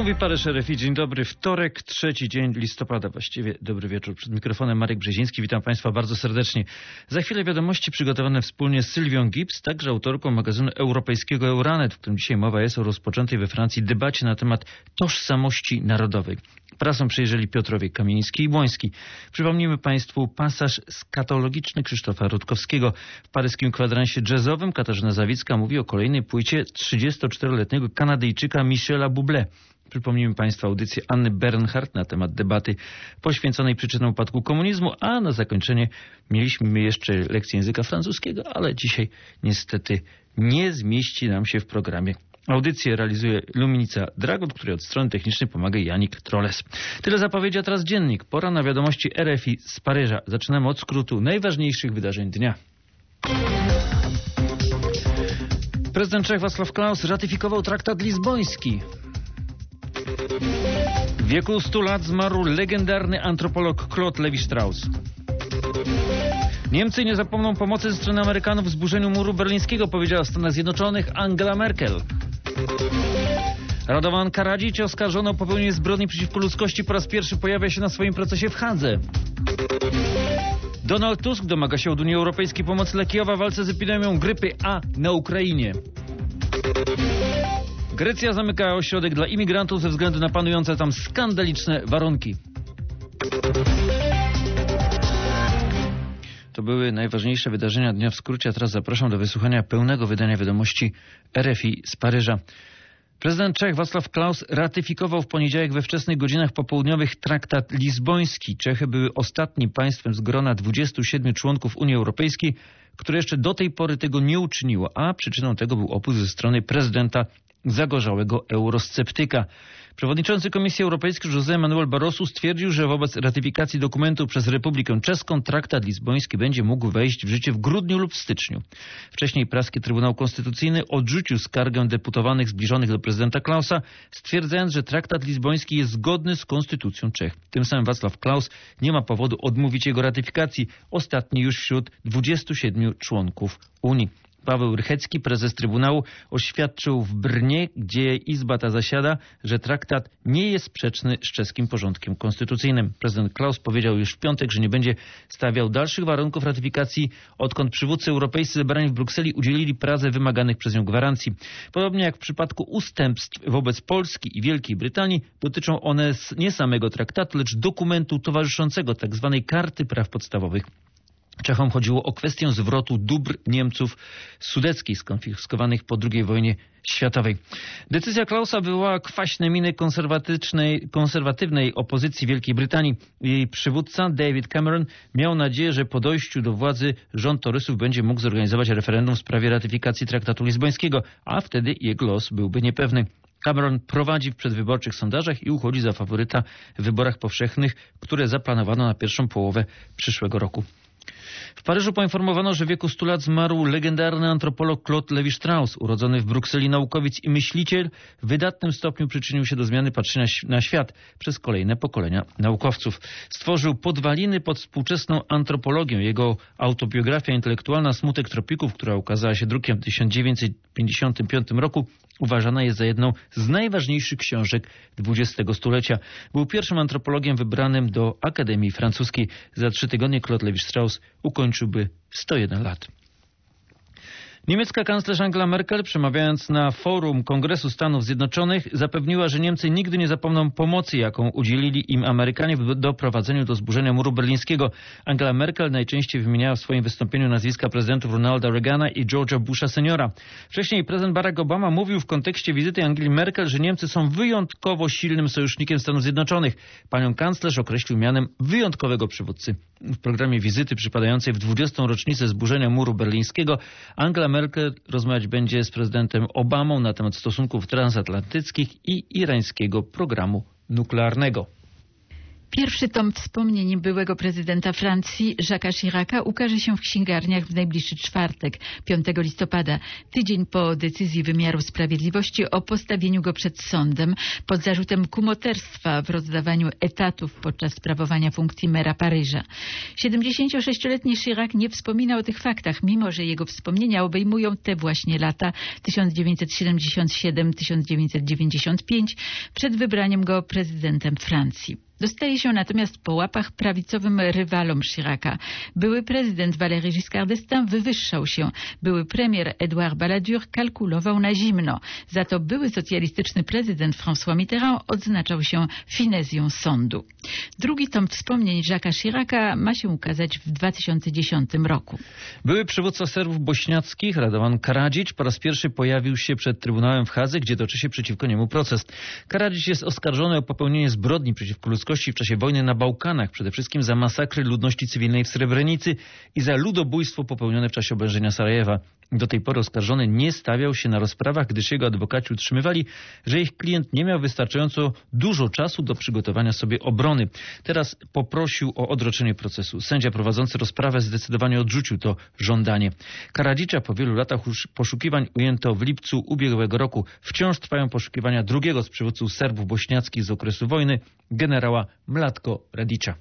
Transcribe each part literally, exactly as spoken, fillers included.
Mówi Paryż R F I. Dzień dobry. Wtorek, trzeci dzień listopada. Właściwie dobry wieczór. Przed mikrofonem Marek Brzeziński. Witam Państwa bardzo serdecznie. Za chwilę wiadomości przygotowane wspólnie z Sylwią Gibbs, także autorką magazynu europejskiego Euranet, w którym dzisiaj mowa jest o rozpoczętej we Francji debacie na temat tożsamości narodowej. Prasą przejrzeli Piotrowie Kamiński i Błoński. Przypomnijmy Państwu pasaż skatologiczny Krzysztofa Rutkowskiego. W paryskim kwadransie jazzowym Katarzyna Zawicka mówi o kolejnej płycie trzydziestoczteroletniego Kanadyjczyka Michela Bublé. Przypomnijmy Państwu audycję Anny Bernhardt na temat debaty poświęconej przyczynom upadku komunizmu, a na zakończenie mieliśmy jeszcze lekcję języka francuskiego, ale dzisiaj niestety nie zmieści nam się w programie. Audycję realizuje Luminica Dragon, której od strony technicznej pomaga Janik Troles. Tyle zapowiedzi, a teraz dziennik. Pora na wiadomości R F I z Paryża. Zaczynamy od skrótu najważniejszych wydarzeń dnia. Prezydent Czech Václav Klaus ratyfikował traktat lizboński. W wieku stu lat zmarł legendarny antropolog Claude Lévi-Strauss. Niemcy nie zapomną pomocy ze strony Amerykanów w zburzeniu muru berlińskiego, powiedziała w Stanach Zjednoczonych Angela Merkel. Radovan Karadzic, oskarżony o popełnienie zbrodni przeciwko ludzkości, po raz pierwszy pojawia się na swoim procesie w Hadze. Donald Tusk domaga się od Unii Europejskiej pomocy dla Kijowa w walce z epidemią grypy A na Ukrainie. Grecja zamyka ośrodek dla imigrantów ze względu na panujące tam skandaliczne warunki. To były najważniejsze wydarzenia dnia w skrócie, a teraz zapraszam do wysłuchania pełnego wydania wiadomości R F I z Paryża. Prezydent Czech Václav Klaus ratyfikował w poniedziałek we wczesnych godzinach popołudniowych traktat lizboński. Czechy były ostatnim państwem z grona dwudziestu siedmiu członków Unii Europejskiej, które jeszcze do tej pory tego nie uczyniło, a przyczyną tego był opór ze strony prezydenta zagorzałego eurosceptyka. Przewodniczący Komisji Europejskiej José Manuel Barroso stwierdził, że wobec ratyfikacji dokumentu przez Republikę Czeską traktat lizboński będzie mógł wejść w życie w grudniu lub w styczniu. Wcześniej praski Trybunał Konstytucyjny odrzucił skargę deputowanych zbliżonych do prezydenta Klausa, stwierdzając, że traktat lizboński jest zgodny z konstytucją Czech. Tym samym Václav Klaus nie ma powodu odmówić jego ratyfikacji, ostatni już wśród dwudziestu siedmiu członków Unii. Paweł Rychecki, prezes Trybunału, oświadczył w Brnie, gdzie Izba ta zasiada, że traktat nie jest sprzeczny z czeskim porządkiem konstytucyjnym. Prezydent Klaus powiedział już w piątek, że nie będzie stawiał dalszych warunków ratyfikacji, odkąd przywódcy europejscy zebrani w Brukseli udzielili Pradze wymaganych przez nią gwarancji. Podobnie jak w przypadku ustępstw wobec Polski i Wielkiej Brytanii, dotyczą one nie samego traktatu, lecz dokumentu towarzyszącego, tzw. Karty Praw Podstawowych. Czechom chodziło o kwestię zwrotu dóbr Niemców sudeckich skonfiskowanych po drugiej wojnie światowej. Decyzja Klausa wywołała kwaśne miny konserwatywnej, konserwatywnej opozycji Wielkiej Brytanii. Jej przywódca David Cameron miał nadzieję, że po dojściu do władzy rząd torysów będzie mógł zorganizować referendum w sprawie ratyfikacji traktatu lizbońskiego, a wtedy jego los byłby niepewny. Cameron prowadzi w przedwyborczych sondażach i uchodzi za faworyta w wyborach powszechnych, które zaplanowano na pierwszą połowę przyszłego roku. W Paryżu poinformowano, że w wieku stu lat zmarł legendarny antropolog Claude Lévi-Strauss, urodzony w Brukseli naukowiec i myśliciel, w wydatnym stopniu przyczynił się do zmiany patrzenia na świat przez kolejne pokolenia naukowców. Stworzył podwaliny pod współczesną antropologię. Jego autobiografia intelektualna Smutek tropików, która ukazała się drukiem w tysiąc dziewięćset pięćdziesiątym piątym roku, uważana jest za jedną z najważniejszych książek dwudziestego stulecia. Był pierwszym antropologiem wybranym do Akademii Francuskiej. Za trzy tygodnie Claude Lévi-Strauss ukończyłby sto jeden lat. Niemiecka kanclerz Angela Merkel, przemawiając na forum Kongresu Stanów Zjednoczonych, zapewniła, że Niemcy nigdy nie zapomną pomocy, jaką udzielili im Amerykanie w doprowadzeniu do zburzenia muru berlińskiego. Angela Merkel najczęściej wymieniała w swoim wystąpieniu nazwiska prezydentów Ronalda Reagana i George'a Busha seniora. Wcześniej prezydent Barack Obama mówił w kontekście wizyty Angeli Merkel, że Niemcy są wyjątkowo silnym sojusznikiem Stanów Zjednoczonych. Panią kanclerz określił mianem wyjątkowego przywódcy. W programie wizyty przypadającej w dwudziestą rocznicę zburzenia muru berlińskiego Angela Merkel rozmawiać będzie z prezydentem Obamą na temat stosunków transatlantyckich i irańskiego programu nuklearnego. Pierwszy tom wspomnień byłego prezydenta Francji, Jacques'a Chiraca, ukaże się w księgarniach w najbliższy czwartek, piątego listopada, tydzień po decyzji wymiaru sprawiedliwości o postawieniu go przed sądem pod zarzutem kumoterstwa w rozdawaniu etatów podczas sprawowania funkcji mera Paryża. siedemdziesięciosześcioletni Chirac nie wspomina o tych faktach, mimo że jego wspomnienia obejmują te właśnie lata tysiąc dziewięćset siedemdziesiąt siedem do tysiąc dziewięćset dziewięćdziesiąt pięć przed wybraniem go prezydentem Francji. Dostaje się natomiast po łapach prawicowym rywalom Chiraca. Były prezydent Valéry Giscard d'Estaing wywyższał się. Były premier Édouard Balladur kalkulował na zimno. Za to były socjalistyczny prezydent François Mitterrand odznaczał się finezją sądu. Drugi tom wspomnień Jacques'a Chiraca ma się ukazać w dwa tysiące dziesiątym roku. Były przywódca Serbów bośniackich, Radovan Karadzic, po raz pierwszy pojawił się przed Trybunałem w Hadze, gdzie toczy się przeciwko niemu proces. Karadzic jest oskarżony o popełnienie zbrodni przeciwko ludzkości w czasie wojny na Bałkanach, przede wszystkim za masakry ludności cywilnej w Srebrenicy i za ludobójstwo popełnione w czasie oblężenia Sarajewa. Do tej pory oskarżony nie stawiał się na rozprawach, gdyż jego adwokaci utrzymywali, że ich klient nie miał wystarczająco dużo czasu do przygotowania sobie obrony. Teraz poprosił o odroczenie procesu. Sędzia prowadzący rozprawę zdecydowanie odrzucił to żądanie. Karadzicza po wielu latach poszukiwań ujęto w lipcu ubiegłego roku. Wciąż trwają poszukiwania drugiego z przywódców Serbów bośniackich z okresu wojny, generała Mlatko Radicza.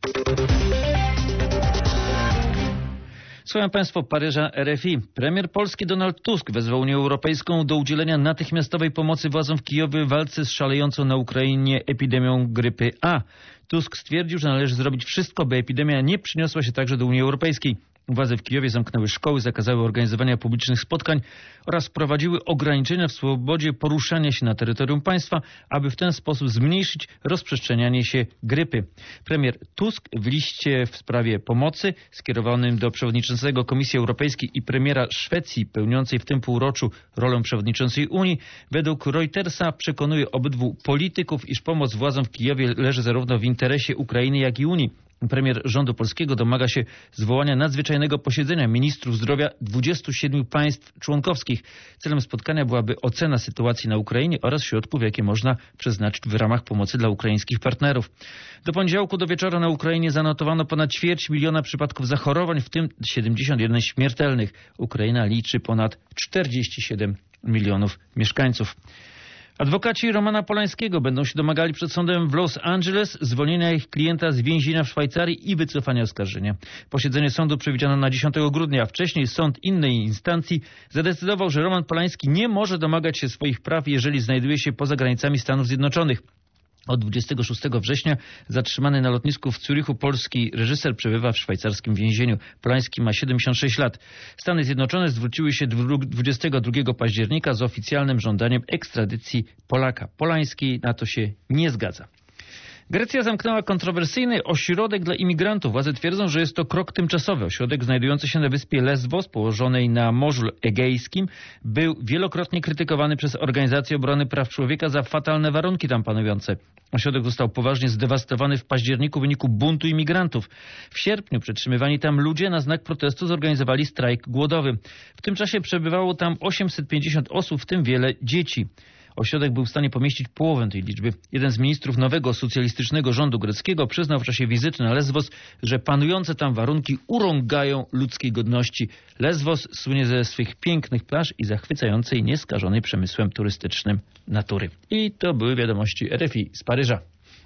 Słuchają Państwo Paryża R F I. Premier Polski Donald Tusk wezwał Unię Europejską do udzielenia natychmiastowej pomocy władzom w Kijowie w walce z szalejącą na Ukrainie epidemią grypy A. Tusk stwierdził, że należy zrobić wszystko, by epidemia nie przyniosła się także do Unii Europejskiej. Władze w Kijowie zamknęły szkoły, zakazały organizowania publicznych spotkań oraz wprowadziły ograniczenia w swobodzie poruszania się na terytorium państwa, aby w ten sposób zmniejszyć rozprzestrzenianie się grypy. Premier Tusk w liście w sprawie pomocy skierowanym do przewodniczącego Komisji Europejskiej i premiera Szwecji pełniącej w tym półroczu rolę przewodniczącej Unii, według Reutersa przekonuje obydwu polityków, iż pomoc władzom w Kijowie leży zarówno w interesie Ukrainy, jak i Unii. Premier rządu polskiego domaga się zwołania nadzwyczajnego posiedzenia ministrów zdrowia dwudziestu siedmiu państw członkowskich. Celem spotkania byłaby ocena sytuacji na Ukrainie oraz środków, jakie można przeznaczyć w ramach pomocy dla ukraińskich partnerów. Do poniedziałku do wieczora na Ukrainie zanotowano ponad ćwierć miliona przypadków zachorowań, w tym siedemdziesiąt jeden śmiertelnych. Ukraina liczy ponad czterdzieści siedem milionów mieszkańców. Adwokaci Romana Polańskiego będą się domagali przed sądem w Los Angeles zwolnienia ich klienta z więzienia w Szwajcarii i wycofania oskarżenia. Posiedzenie sądu przewidziano na dziesiątego grudnia, a wcześniej sąd innej instancji zadecydował, że Roman Polański nie może domagać się swoich praw, jeżeli znajduje się poza granicami Stanów Zjednoczonych. Od dwudziestego szóstego września zatrzymany na lotnisku w Zurichu polski reżyser przebywa w szwajcarskim więzieniu. Polański ma siedemdziesiąt sześć lat. Stany Zjednoczone zwróciły się dwudziestego drugiego października z oficjalnym żądaniem ekstradycji Polaka. Polański na to się nie zgadza. Grecja zamknęła kontrowersyjny ośrodek dla imigrantów. Władze twierdzą, że jest to krok tymczasowy. Ośrodek znajdujący się na wyspie Lesbos, położonej na Morzu Egejskim, był wielokrotnie krytykowany przez Organizację Obrony Praw Człowieka za fatalne warunki tam panujące. Ośrodek został poważnie zdewastowany w październiku w wyniku buntu imigrantów. W sierpniu przetrzymywani tam ludzie na znak protestu zorganizowali strajk głodowy. W tym czasie przebywało tam osiemset pięćdziesiąt osób, w tym wiele dzieci. Ośrodek był w stanie pomieścić połowę tej liczby. Jeden z ministrów nowego socjalistycznego rządu greckiego przyznał w czasie wizyty na Lesbos, że panujące tam warunki urągają ludzkiej godności. Lesbos słynie ze swych pięknych plaż i zachwycającej, nieskażonej przemysłem turystycznym natury. I to były wiadomości R F I z Paryża.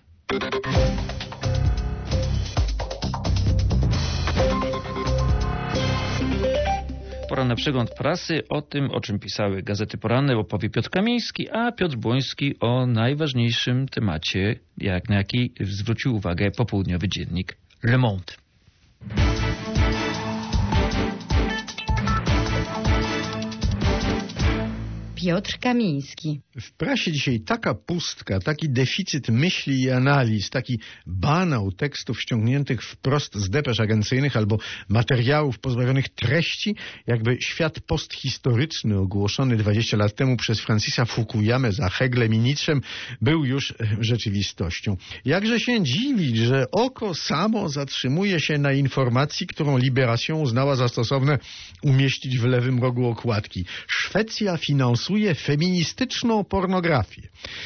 Poranny przegląd prasy. O tym, o czym pisały gazety poranne, opowie Piotr Kamiński, a Piotr Błoński o najważniejszym temacie, jak na jaki zwrócił uwagę popołudniowy dziennik Le Monde. Piotr Kamiński. W prasie dzisiaj taka pustka, taki deficyt myśli i analiz, taki banał tekstów ściągniętych wprost z depesz agencyjnych albo materiałów pozbawionych treści, jakby świat posthistoryczny ogłoszony dwadzieścia lat temu przez Francisa Fukuyamę za Heglem i Nietzschem był już rzeczywistością. Jakże się dziwić, że oko samo zatrzymuje się na informacji, którą Libération uznała za stosowne umieścić w lewym rogu okładki. Szwecja finansuje feministyczną pornografię.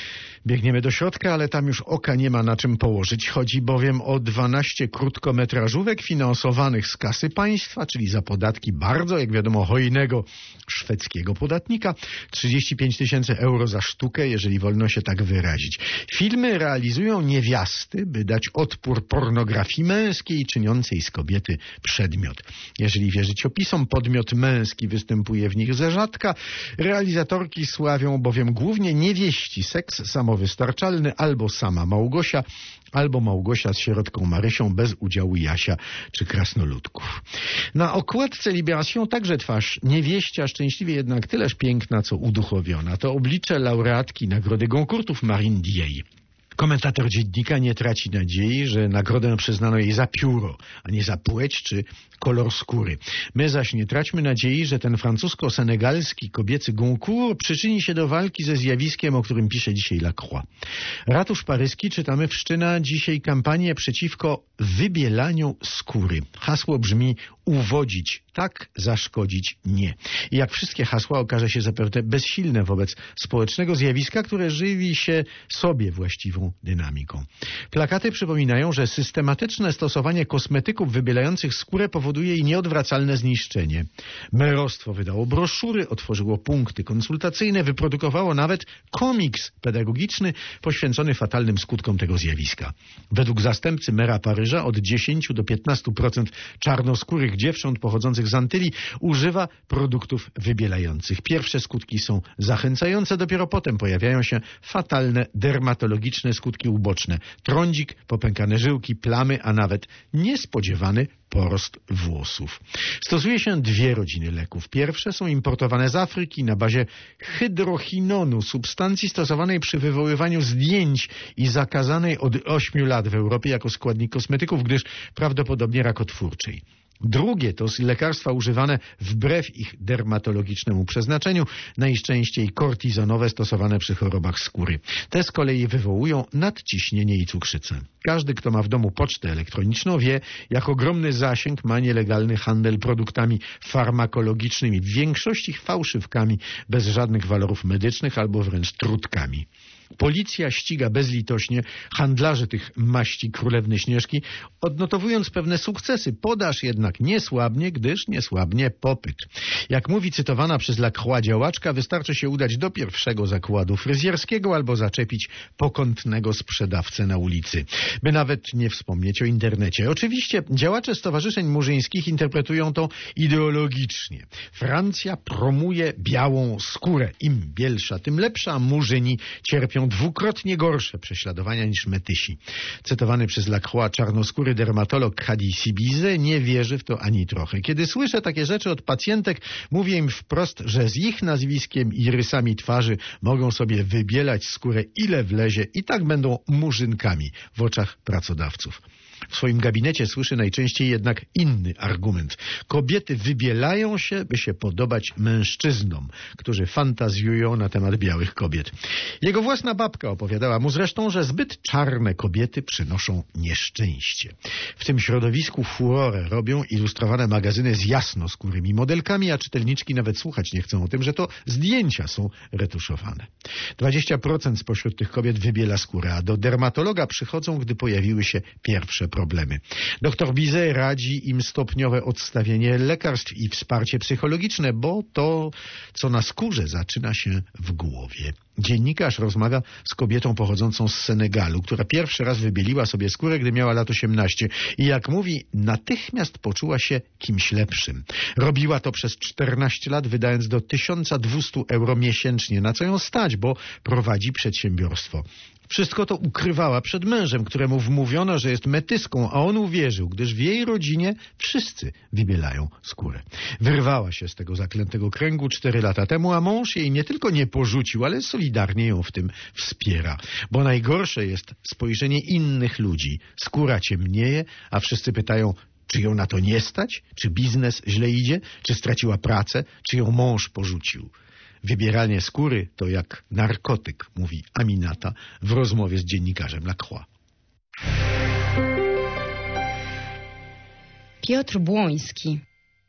Biegniemy do środka, ale tam już oka nie ma na czym położyć. Chodzi bowiem o dwanaście krótkometrażówek finansowanych z kasy państwa, czyli za podatki bardzo, jak wiadomo, hojnego szwedzkiego podatnika. trzydzieści pięć tysięcy euro za sztukę, jeżeli wolno się tak wyrazić. Filmy realizują niewiasty, by dać odpór pornografii męskiej, czyniącej z kobiety przedmiot. Jeżeli wierzyć opisom, podmiot męski występuje w nich ze rzadka. Realizatorki sławią bowiem głównie niewieści seks samowystarczalny, albo sama Małgosia, albo Małgosia z sierotką Marysią bez udziału Jasia czy krasnoludków. Na okładce Libération także twarz niewieścia, szczęśliwie jednak tyleż piękna, co uduchowiona. To oblicze laureatki Nagrody Goncourtów Marine Dieye. Komentator dziennika nie traci nadziei, że nagrodę przyznano jej za pióro, a nie za płeć czy kolor skóry. My zaś nie traćmy nadziei, że ten francusko-senegalski kobiecy Goncourt przyczyni się do walki ze zjawiskiem, o którym pisze dzisiaj Lacroix. Ratusz paryski, czytamy, wszczyna dzisiaj kampanię przeciwko wybielaniu skóry. Hasło brzmi: uwodzić tak, zaszkodzić nie. I jak wszystkie hasła okaże się zapewne bezsilne wobec społecznego zjawiska, które żywi się sobie właściwą dynamiką. Plakaty przypominają, że systematyczne stosowanie kosmetyków wybielających skórę powoduje jej nieodwracalne zniszczenie. Merostwo wydało broszury, otworzyło punkty konsultacyjne, wyprodukowało nawet komiks pedagogiczny poświęcony fatalnym skutkom tego zjawiska. Według zastępcy mera Paryża od dziesięć do piętnastu procent czarnoskórych dziewcząt pochodzących z Antylii używa produktów wybielających. Pierwsze skutki są zachęcające, dopiero potem pojawiają się fatalne dermatologiczne skutki uboczne. Trądzik, popękane żyłki, plamy, a nawet niespodziewany porost włosów. Stosuje się dwie rodziny leków. Pierwsze są importowane z Afryki na bazie hydrochinonu, substancji stosowanej przy wywoływaniu zdjęć i zakazanej od ośmiu lat w Europie jako składnik kosmetyków, gdyż prawdopodobnie rakotwórczej. Drugie to lekarstwa używane wbrew ich dermatologicznemu przeznaczeniu, najczęściej kortizonowe stosowane przy chorobach skóry. Te z kolei wywołują nadciśnienie i cukrzycę. Każdy, kto ma w domu pocztę elektroniczną, wie, jak ogromny zasięg ma nielegalny handel produktami farmakologicznymi, w większości fałszywkami bez żadnych walorów medycznych albo wręcz trutkami. Policja ściga bezlitośnie handlarzy tych maści królewny Śnieżki, odnotowując pewne sukcesy. Podaż jednak nie słabnie, gdyż nie słabnie popyt. Jak mówi cytowana przez Lacroix działaczka, wystarczy się udać do pierwszego zakładu fryzjerskiego albo zaczepić pokątnego sprzedawcę na ulicy. By nawet nie wspomnieć o internecie. Oczywiście działacze stowarzyszeń murzyńskich interpretują to ideologicznie. Francja promuje białą skórę. Im bielsza, tym lepsza, a murzyni cierpią dwukrotnie gorsze prześladowania niż metysi. Cytowany przez Lacroix czarnoskóry dermatolog Hadi Sibize nie wierzy w to ani trochę. Kiedy słyszę takie rzeczy od pacjentek, mówię im wprost, że z ich nazwiskiem i rysami twarzy mogą sobie wybielać skórę ile wlezie i tak będą murzynkami w oczach pracodawców. W swoim gabinecie słyszy najczęściej jednak inny argument. Kobiety wybielają się, by się podobać mężczyznom, którzy fantazjują na temat białych kobiet. Jego własna babka opowiadała mu zresztą, że zbyt czarne kobiety przynoszą nieszczęście. W tym środowisku furorę robią ilustrowane magazyny z jasnoskórymi modelkami, a czytelniczki nawet słuchać nie chcą o tym, że to zdjęcia są retuszowane. dwadzieścia procent spośród tych kobiet wybiela skórę, a do dermatologa przychodzą, gdy pojawiły się pierwsze problemy. Doktor Bizet radzi im stopniowe odstawienie lekarstw i wsparcie psychologiczne, bo to, co na skórze, zaczyna się w głowie. Dziennikarz rozmawia z kobietą pochodzącą z Senegalu, która pierwszy raz wybieliła sobie skórę, gdy miała lat osiemnaście i jak mówi, natychmiast poczuła się kimś lepszym. Robiła to przez czternaście lat, wydając do tysiąc dwieście euro miesięcznie, na co ją stać, bo prowadzi przedsiębiorstwo. Wszystko to ukrywała przed mężem, któremu wmówiono, że jest metyską, a on uwierzył, gdyż w jej rodzinie wszyscy wybielają skórę. Wyrwała się z tego zaklętego kręgu cztery lata temu, a mąż jej nie tylko nie porzucił, ale solidarnie ją w tym wspiera. Bo najgorsze jest spojrzenie innych ludzi. Skóra ciemnieje, a wszyscy pytają, czy ją na to nie stać? Czy biznes źle idzie? Czy straciła pracę? Czy ją mąż porzucił? Wybieranie skóry to jak narkotyk, mówi Aminata w rozmowie z dziennikarzem Lacroix. Piotr Błoński.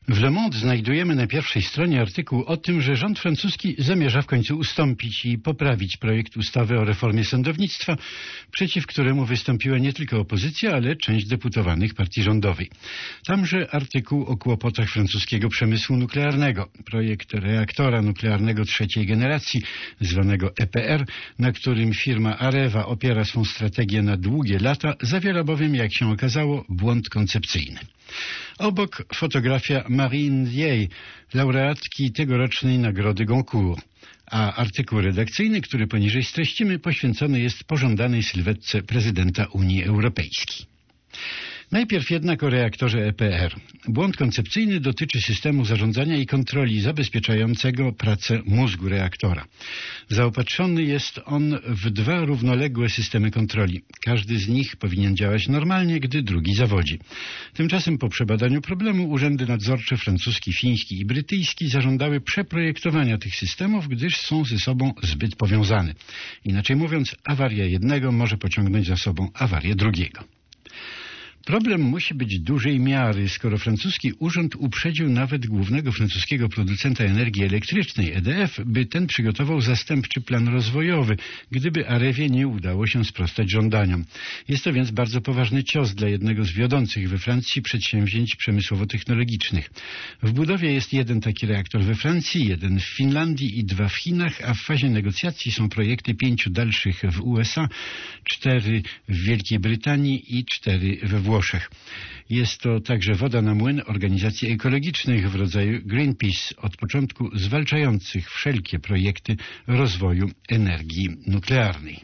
W Le Monde znajdujemy na pierwszej stronie artykuł o tym, że rząd francuski zamierza w końcu ustąpić i poprawić projekt ustawy o reformie sądownictwa, przeciw któremu wystąpiła nie tylko opozycja, ale część deputowanych partii rządowej. Tamże artykuł o kłopotach francuskiego przemysłu nuklearnego. Projekt reaktora nuklearnego trzeciej generacji, zwanego E P R, na którym firma Areva opiera swą strategię na długie lata, zawiera bowiem, jak się okazało, błąd koncepcyjny. Obok fotografia Marine Ndiaye, laureatki tegorocznej Nagrody Goncourt, a artykuł redakcyjny, który poniżej streścimy, poświęcony jest pożądanej sylwetce prezydenta Unii Europejskiej. Najpierw jednak o reaktorze E P R. Błąd koncepcyjny dotyczy systemu zarządzania i kontroli zabezpieczającego pracę mózgu reaktora. Zaopatrzony jest on w dwa równoległe systemy kontroli. Każdy z nich powinien działać normalnie, gdy drugi zawodzi. Tymczasem po przebadaniu problemu urzędy nadzorcze francuski, fiński i brytyjski zażądały przeprojektowania tych systemów, gdyż są ze sobą zbyt powiązane. Inaczej mówiąc, awaria jednego może pociągnąć za sobą awarię drugiego. Problem musi być dużej miary, skoro francuski urząd uprzedził nawet głównego francuskiego producenta energii elektrycznej E D F, by ten przygotował zastępczy plan rozwojowy, gdyby Arewie nie udało się sprostać żądaniom. Jest to więc bardzo poważny cios dla jednego z wiodących we Francji przedsięwzięć przemysłowo-technologicznych. W budowie jest jeden taki reaktor we Francji, jeden w Finlandii i dwa w Chinach, a w fazie negocjacji są projekty pięciu dalszych w U S A, cztery w Wielkiej Brytanii i cztery we Włoszech. Jest to także woda na młyn organizacji ekologicznych w rodzaju Greenpeace, od początku zwalczających wszelkie projekty rozwoju energii nuklearnej.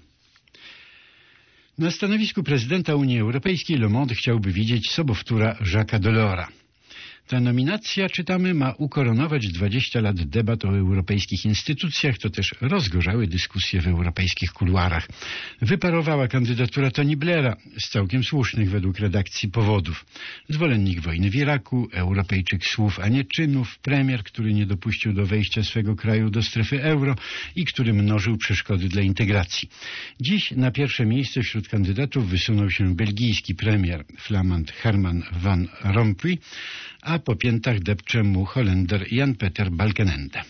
Na stanowisku prezydenta Unii Europejskiej Le Monde chciałby widzieć sobowtóra Jacques'a Delors'a. Ta nominacja, czytamy, ma ukoronować dwadzieścia lat debat o europejskich instytucjach, to też rozgorzały dyskusje w europejskich kuluarach. Wyparowała kandydatura Tony Blaira z całkiem słusznych według redakcji powodów. Zwolennik wojny w Iraku, Europejczyk słów, a nie czynów, premier, który nie dopuścił do wejścia swego kraju do strefy euro i który mnożył przeszkody dla integracji. Dziś na pierwsze miejsce wśród kandydatów wysunął się belgijski premier flamand Herman van Rompuy, a po piętach depcze mu Holender Jan-Peter Balkenende.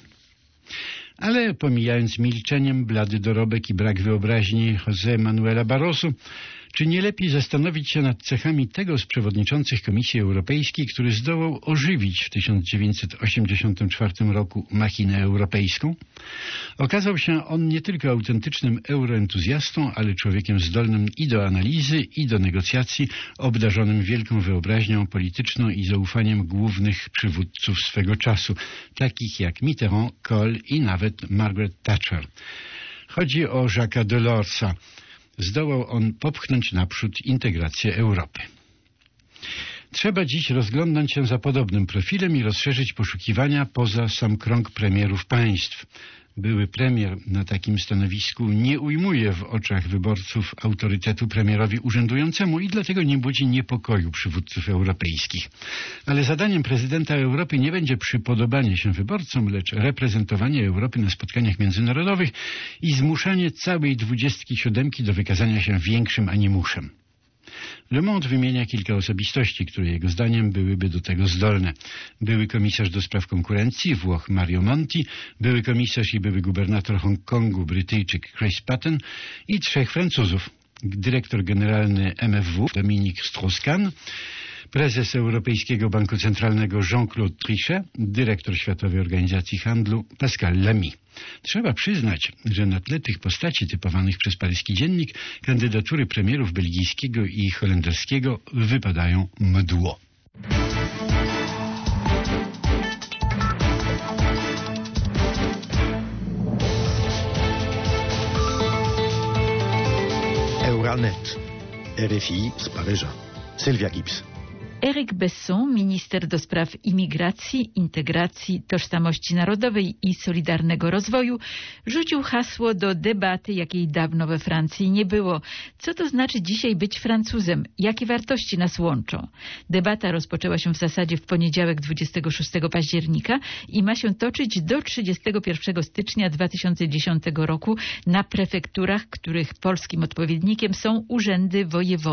Ale pomijając milczeniem blady dorobek i brak wyobraźni José Manuela Barroso, czy nie lepiej zastanowić się nad cechami tego z przewodniczących Komisji Europejskiej, który zdołał ożywić w tysiąc dziewięćset osiemdziesiątym czwartym roku machinę europejską? Okazał się on nie tylko autentycznym euroentuzjastą, ale człowiekiem zdolnym i do analizy, i do negocjacji, obdarzonym wielką wyobraźnią polityczną i zaufaniem głównych przywódców swego czasu, takich jak Mitterrand, Kohl i nawet Margaret Thatcher. Chodzi o Jacques'a Delorsa. Zdołał on popchnąć naprzód integrację Europy. Trzeba dziś rozglądnąć się za podobnym profilem i rozszerzyć poszukiwania poza sam krąg premierów państw. Były premier na takim stanowisku nie ujmuje w oczach wyborców autorytetu premierowi urzędującemu i dlatego nie budzi niepokoju przywódców europejskich. Ale zadaniem prezydenta Europy nie będzie przypodobanie się wyborcom, lecz reprezentowanie Europy na spotkaniach międzynarodowych i zmuszanie całej dwudziestki siódemki do wykazania się większym animuszem. Le Monde wymienia kilka osobistości, które jego zdaniem byłyby do tego zdolne. Były komisarz do spraw konkurencji Włoch Mario Monti, były komisarz i były gubernator Hongkongu Brytyjczyk Chris Patten i trzech Francuzów. Dyrektor generalny M F W Dominique Strauss-Kahn, prezes Europejskiego Banku Centralnego Jean-Claude Trichet, dyrektor Światowej Organizacji Handlu Pascal Lamy. Trzeba przyznać, że na tle tych postaci typowanych przez paryski dziennik kandydatury premierów belgijskiego i holenderskiego wypadają mdło. Euranet, R F I z Paryża. Sylwia Gibbs. Eric Besson, minister do spraw imigracji, integracji, tożsamości narodowej i solidarnego rozwoju, rzucił hasło do debaty, jakiej dawno we Francji nie było. Co to znaczy dzisiaj być Francuzem? Jakie wartości nas łączą? Debata rozpoczęła się w zasadzie w poniedziałek dwudziestego szóstego października i ma się toczyć do trzydziestego pierwszego stycznia dwa tysiące dziesiątego roku na prefekturach, których polskim odpowiednikiem są urzędy wojewodów.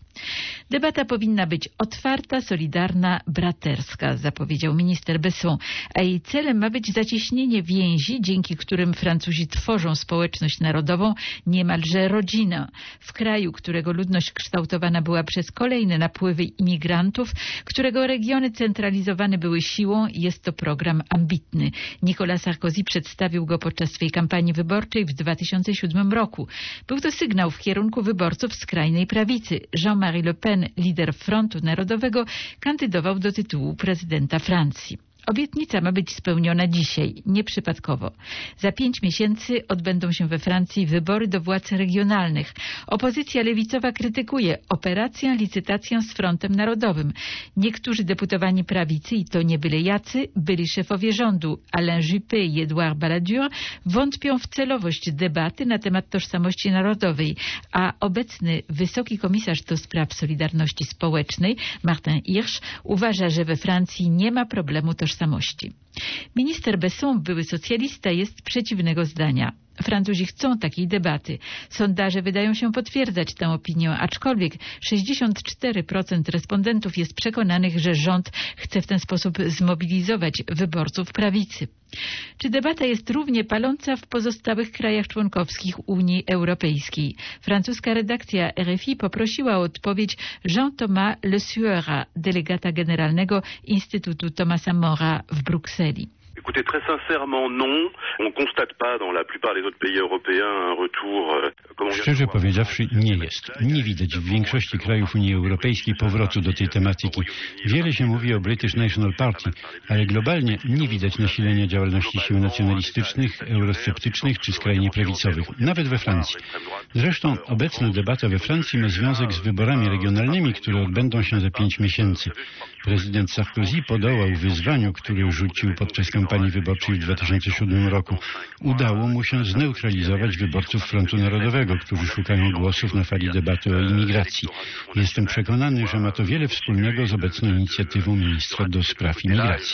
Debata powinna być otwarta, solidarna, braterska, zapowiedział minister Besson, a jej celem ma być zacieśnienie więzi, dzięki którym Francuzi tworzą społeczność narodową, niemalże rodzinę. W kraju, którego ludność kształtowana była przez kolejne napływy imigrantów, którego regiony centralizowane były siłą, jest to program ambitny. Nicolas Sarkozy przedstawił go podczas swej kampanii wyborczej w dwa tysiące siódmym roku. Był to sygnał w kierunku wyborców skrajnej prawicy. Jean-Marie Le Pen, lider Frontu Narodowego, kandydował do tytułu prezydenta Francji. Obietnica ma być spełniona dzisiaj, nieprzypadkowo. Za pięć miesięcy odbędą się we Francji wybory do władz regionalnych. Opozycja lewicowa krytykuje operację, licytację z Frontem Narodowym. Niektórzy deputowani prawicy, i to nie byle jacy, byli szefowie rządu, Alain Juppé i Edouard Balladur, wątpią w celowość debaty na temat tożsamości narodowej, a obecny wysoki komisarz do spraw solidarności społecznej, Martin Hirsch, uważa, że we Francji nie ma problemu tożsamości. Tożsamości. Minister Besson, były socjalista, jest przeciwnego zdania. Francuzi chcą takiej debaty. Sondaże wydają się potwierdzać tę opinię, aczkolwiek sześćdziesiąt cztery procent respondentów jest przekonanych, że rząd chce w ten sposób zmobilizować wyborców prawicy. Czy debata jest równie paląca w pozostałych krajach członkowskich Unii Europejskiej? Francuska redakcja R F I poprosiła o odpowiedź Jean-Thomas Le Sueura, delegata generalnego Instytutu Thomasa Mora w Brukseli. Écoutez, très sincèrement, non. On constate pas dans la plupart des autres pays européens un retour. Szczerze powiedziawszy, nie jest. Nie widać w większości krajów Unii Europejskiej powrotu do tej tematyki. Wiele się mówi o British National Party, ale globalnie nie widać nasilenia działalności sił nacjonalistycznych, eurosceptycznych czy skrajnie prawicowych, nawet we Francji. Zresztą obecna debata we Francji ma związek z wyborami regionalnymi, które odbędą się za pięć miesięcy. Prezydent Sarkozy podołał wyzwaniu, które rzucił podczas kampanii wyborczej w dwa tysiące siódmym roku. Udało mu się zneutralizować wyborców Frontu Narodowego, którzy szukają głosów na fali debaty o imigracji. Jestem przekonany, że ma to wiele wspólnego z obecną inicjatywą ministra do spraw imigracji.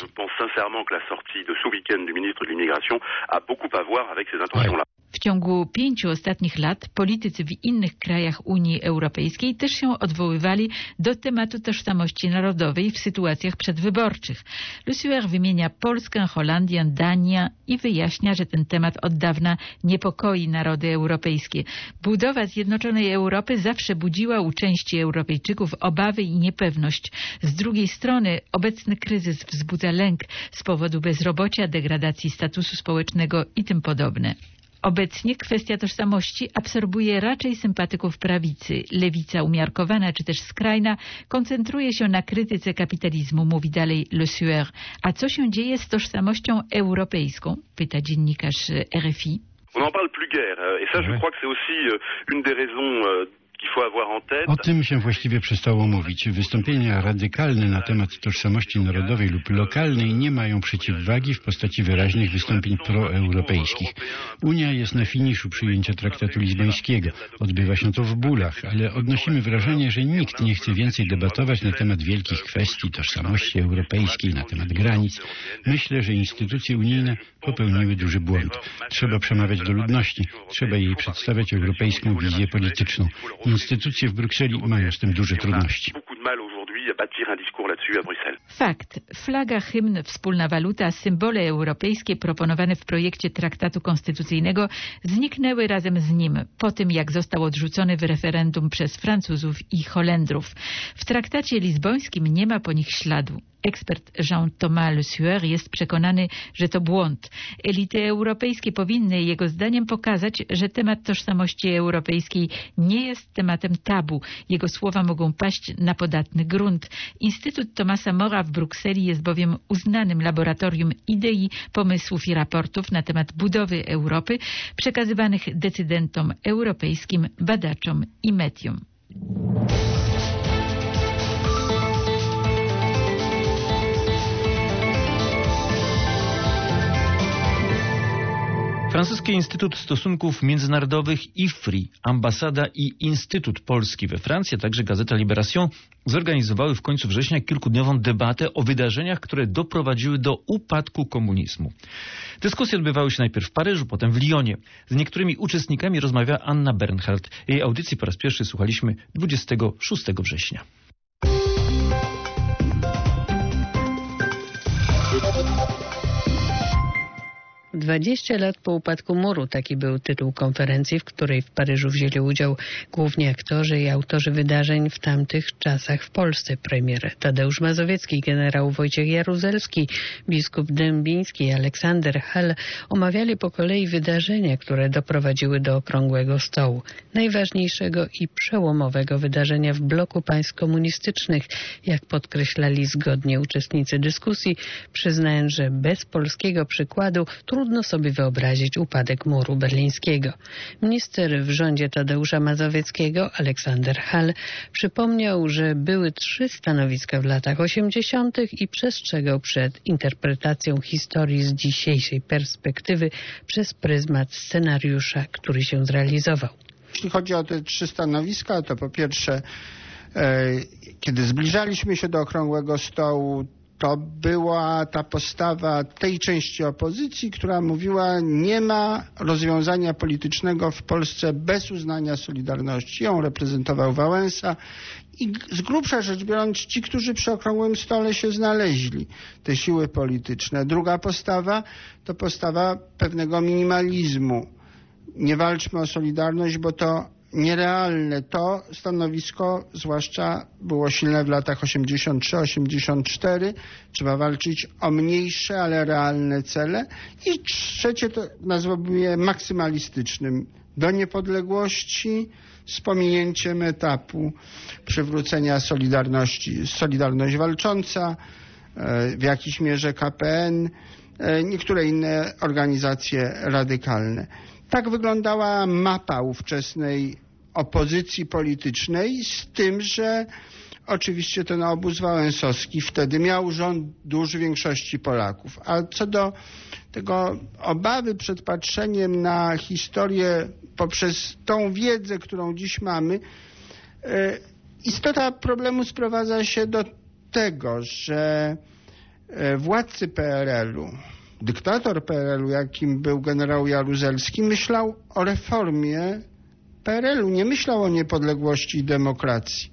W ciągu pięciu ostatnich lat politycy w innych krajach Unii Europejskiej też się odwoływali do tematu tożsamości narodowej w sytuacjach przedwyborczych. Le Sueur wymienia Polskę, Holandię, Danię i wyjaśnia, że ten temat od dawna niepokoi narody europejskie. Budowa zjednoczonej Europy zawsze budziła u części Europejczyków obawy i niepewność. Z drugiej strony obecny kryzys wzbudza lęk z powodu bezrobocia, degradacji statusu społecznego i tym podobne. Obecnie kwestia tożsamości absorbuje raczej sympatyków prawicy. Lewica umiarkowana czy też skrajna koncentruje się na krytyce kapitalizmu, mówi dalej Le Sueur. A co się dzieje z tożsamością europejską? Pyta dziennikarz R F I. On n'en parle plus guère et ça je crois que c'est aussi une des raisons. O tym się właściwie przestało mówić. Wystąpienia radykalne na temat tożsamości narodowej lub lokalnej nie mają przeciwwagi w postaci wyraźnych wystąpień proeuropejskich. Unia jest na finiszu przyjęcia traktatu lizbońskiego. Odbywa się to w bólach, ale odnosimy wrażenie, że nikt nie chce więcej debatować na temat wielkich kwestii tożsamości europejskiej, na temat granic. Myślę, że instytucje unijne popełniły duży błąd. Trzeba przemawiać do ludności, trzeba jej przedstawiać europejską wizję polityczną. Instytucje w Brukseli mają z tym duże trudności. Fakt. Flaga, hymn, wspólna waluta, symbole europejskie proponowane w projekcie traktatu konstytucyjnego zniknęły razem z nim, po tym jak został odrzucony w referendum przez Francuzów i Holendrów. W traktacie lizbońskim nie ma po nich śladu. Ekspert Jean-Thomas Le Sueur jest przekonany, że to błąd. Elity europejskie powinny, jego zdaniem, pokazać, że temat tożsamości europejskiej nie jest tematem tabu. Jego słowa mogą paść na podatny grunt. Instytut Thomasa Mora w Brukseli jest bowiem uznanym laboratorium idei, pomysłów i raportów na temat budowy Europy, przekazywanych decydentom europejskim, badaczom i mediom. Francuski Instytut Stosunków Międzynarodowych I F R I, ambasada i Instytut Polski we Francji, a także gazeta Libération zorganizowały w końcu września kilkudniową debatę o wydarzeniach, które doprowadziły do upadku komunizmu. Dyskusje odbywały się najpierw w Paryżu, potem w Lyonie. Z niektórymi uczestnikami rozmawia Anna Bernhardt. Jej audycji po raz pierwszy słuchaliśmy dwudziestego szóstego września. dwadzieścia lat po upadku muru, taki był tytuł konferencji, w której w Paryżu wzięli udział główni aktorzy i autorzy wydarzeń w tamtych czasach w Polsce. Premier Tadeusz Mazowiecki, generał Wojciech Jaruzelski, biskup Dębiński i Aleksander Hall omawiali po kolei wydarzenia, które doprowadziły do okrągłego stołu. Najważniejszego i przełomowego wydarzenia w bloku państw komunistycznych, jak podkreślali zgodnie uczestnicy dyskusji, przyznając, że bez polskiego przykładu trudno Trudno sobie wyobrazić upadek muru berlińskiego. Minister w rządzie Tadeusza Mazowieckiego, Aleksander Hall, przypomniał, że były trzy stanowiska w latach osiemdziesiątych i przestrzegał przed interpretacją historii z dzisiejszej perspektywy przez pryzmat scenariusza, który się zrealizował. Jeśli chodzi o te trzy stanowiska, to po pierwsze, e, kiedy zbliżaliśmy się do okrągłego stołu, to była ta postawa tej części opozycji, która mówiła, nie ma rozwiązania politycznego w Polsce bez uznania Solidarności. Ją reprezentował Wałęsa i z grubsza rzecz biorąc ci, którzy przy okrągłym stole się znaleźli, te siły polityczne. Druga postawa to postawa pewnego minimalizmu. Nie walczmy o Solidarność, bo to nierealne. To stanowisko zwłaszcza było silne w latach osiemdziesiąt trzy osiemdziesiąt cztery. Trzeba walczyć o mniejsze, ale realne cele. I trzecie to nazwałbym je maksymalistycznym. Do niepodległości z pominięciem etapu przywrócenia Solidarności. Solidarność walcząca, w jakiejś mierze K P N, niektóre inne organizacje radykalne. Tak wyglądała mapa ówczesnej opozycji politycznej, z tym, że oczywiście ten obóz wałęsowski wtedy miał rząd dużej większości Polaków. A co do tego obawy przed patrzeniem na historię poprzez tą wiedzę, którą dziś mamy, istota problemu sprowadza się do tego, że władcy P R L-u, dyktator P R L-u, jakim był generał Jaruzelski, myślał o reformie P R L-u, nie myślał o niepodległości i demokracji.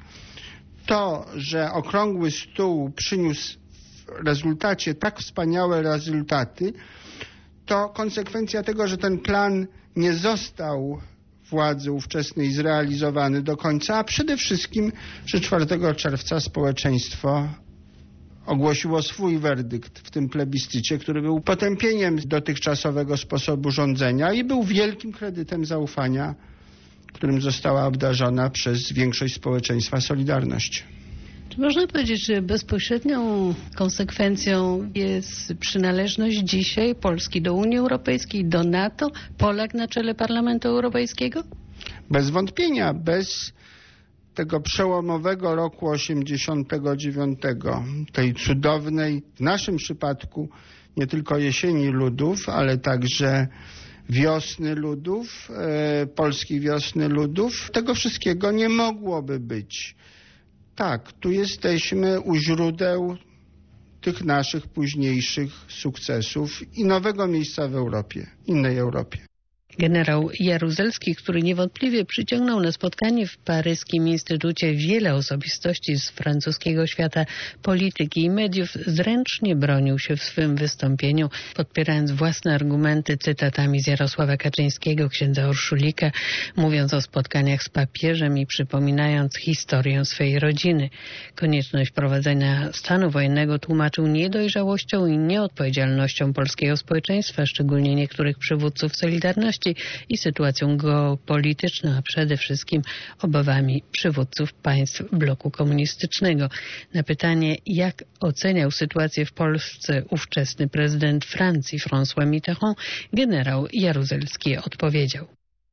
To, że okrągły stół przyniósł w rezultacie tak wspaniałe rezultaty, to konsekwencja tego, że ten plan nie został władzy ówczesnej zrealizowany do końca, a przede wszystkim, że czwartego czerwca społeczeństwo ogłosiło swój werdykt w tym plebiscycie, który był potępieniem dotychczasowego sposobu rządzenia i był wielkim kredytem zaufania, którym została obdarzona przez większość społeczeństwa Solidarność. Czy można powiedzieć, że bezpośrednią konsekwencją jest przynależność dzisiaj Polski do Unii Europejskiej, do NATO, Polak na czele Parlamentu Europejskiego? Bez wątpienia, bez tego przełomowego roku osiemdziesiątego dziewiątego, tej cudownej, w naszym przypadku nie tylko jesieni ludów, ale także wiosny ludów, e, polskiej wiosny ludów, tego wszystkiego nie mogłoby być. Tak, tu jesteśmy u źródeł tych naszych późniejszych sukcesów i nowego miejsca w Europie, innej Europie. Generał Jaruzelski, który niewątpliwie przyciągnął na spotkanie w paryskim instytucie wiele osobistości z francuskiego świata polityki i mediów, zręcznie bronił się w swym wystąpieniu, podpierając własne argumenty cytatami z Jarosława Kaczyńskiego, księdza Urszulika, mówiąc o spotkaniach z papieżem i przypominając historię swojej rodziny. Konieczność prowadzenia stanu wojennego tłumaczył niedojrzałością i nieodpowiedzialnością polskiego społeczeństwa, szczególnie niektórych przywódców Solidarności, i sytuacją geopolityczną, a przede wszystkim obawami przywódców państw bloku komunistycznego. Na pytanie, jak oceniał sytuację w Polsce ówczesny prezydent Francji François Mitterrand, generał Jaruzelski odpowiedział.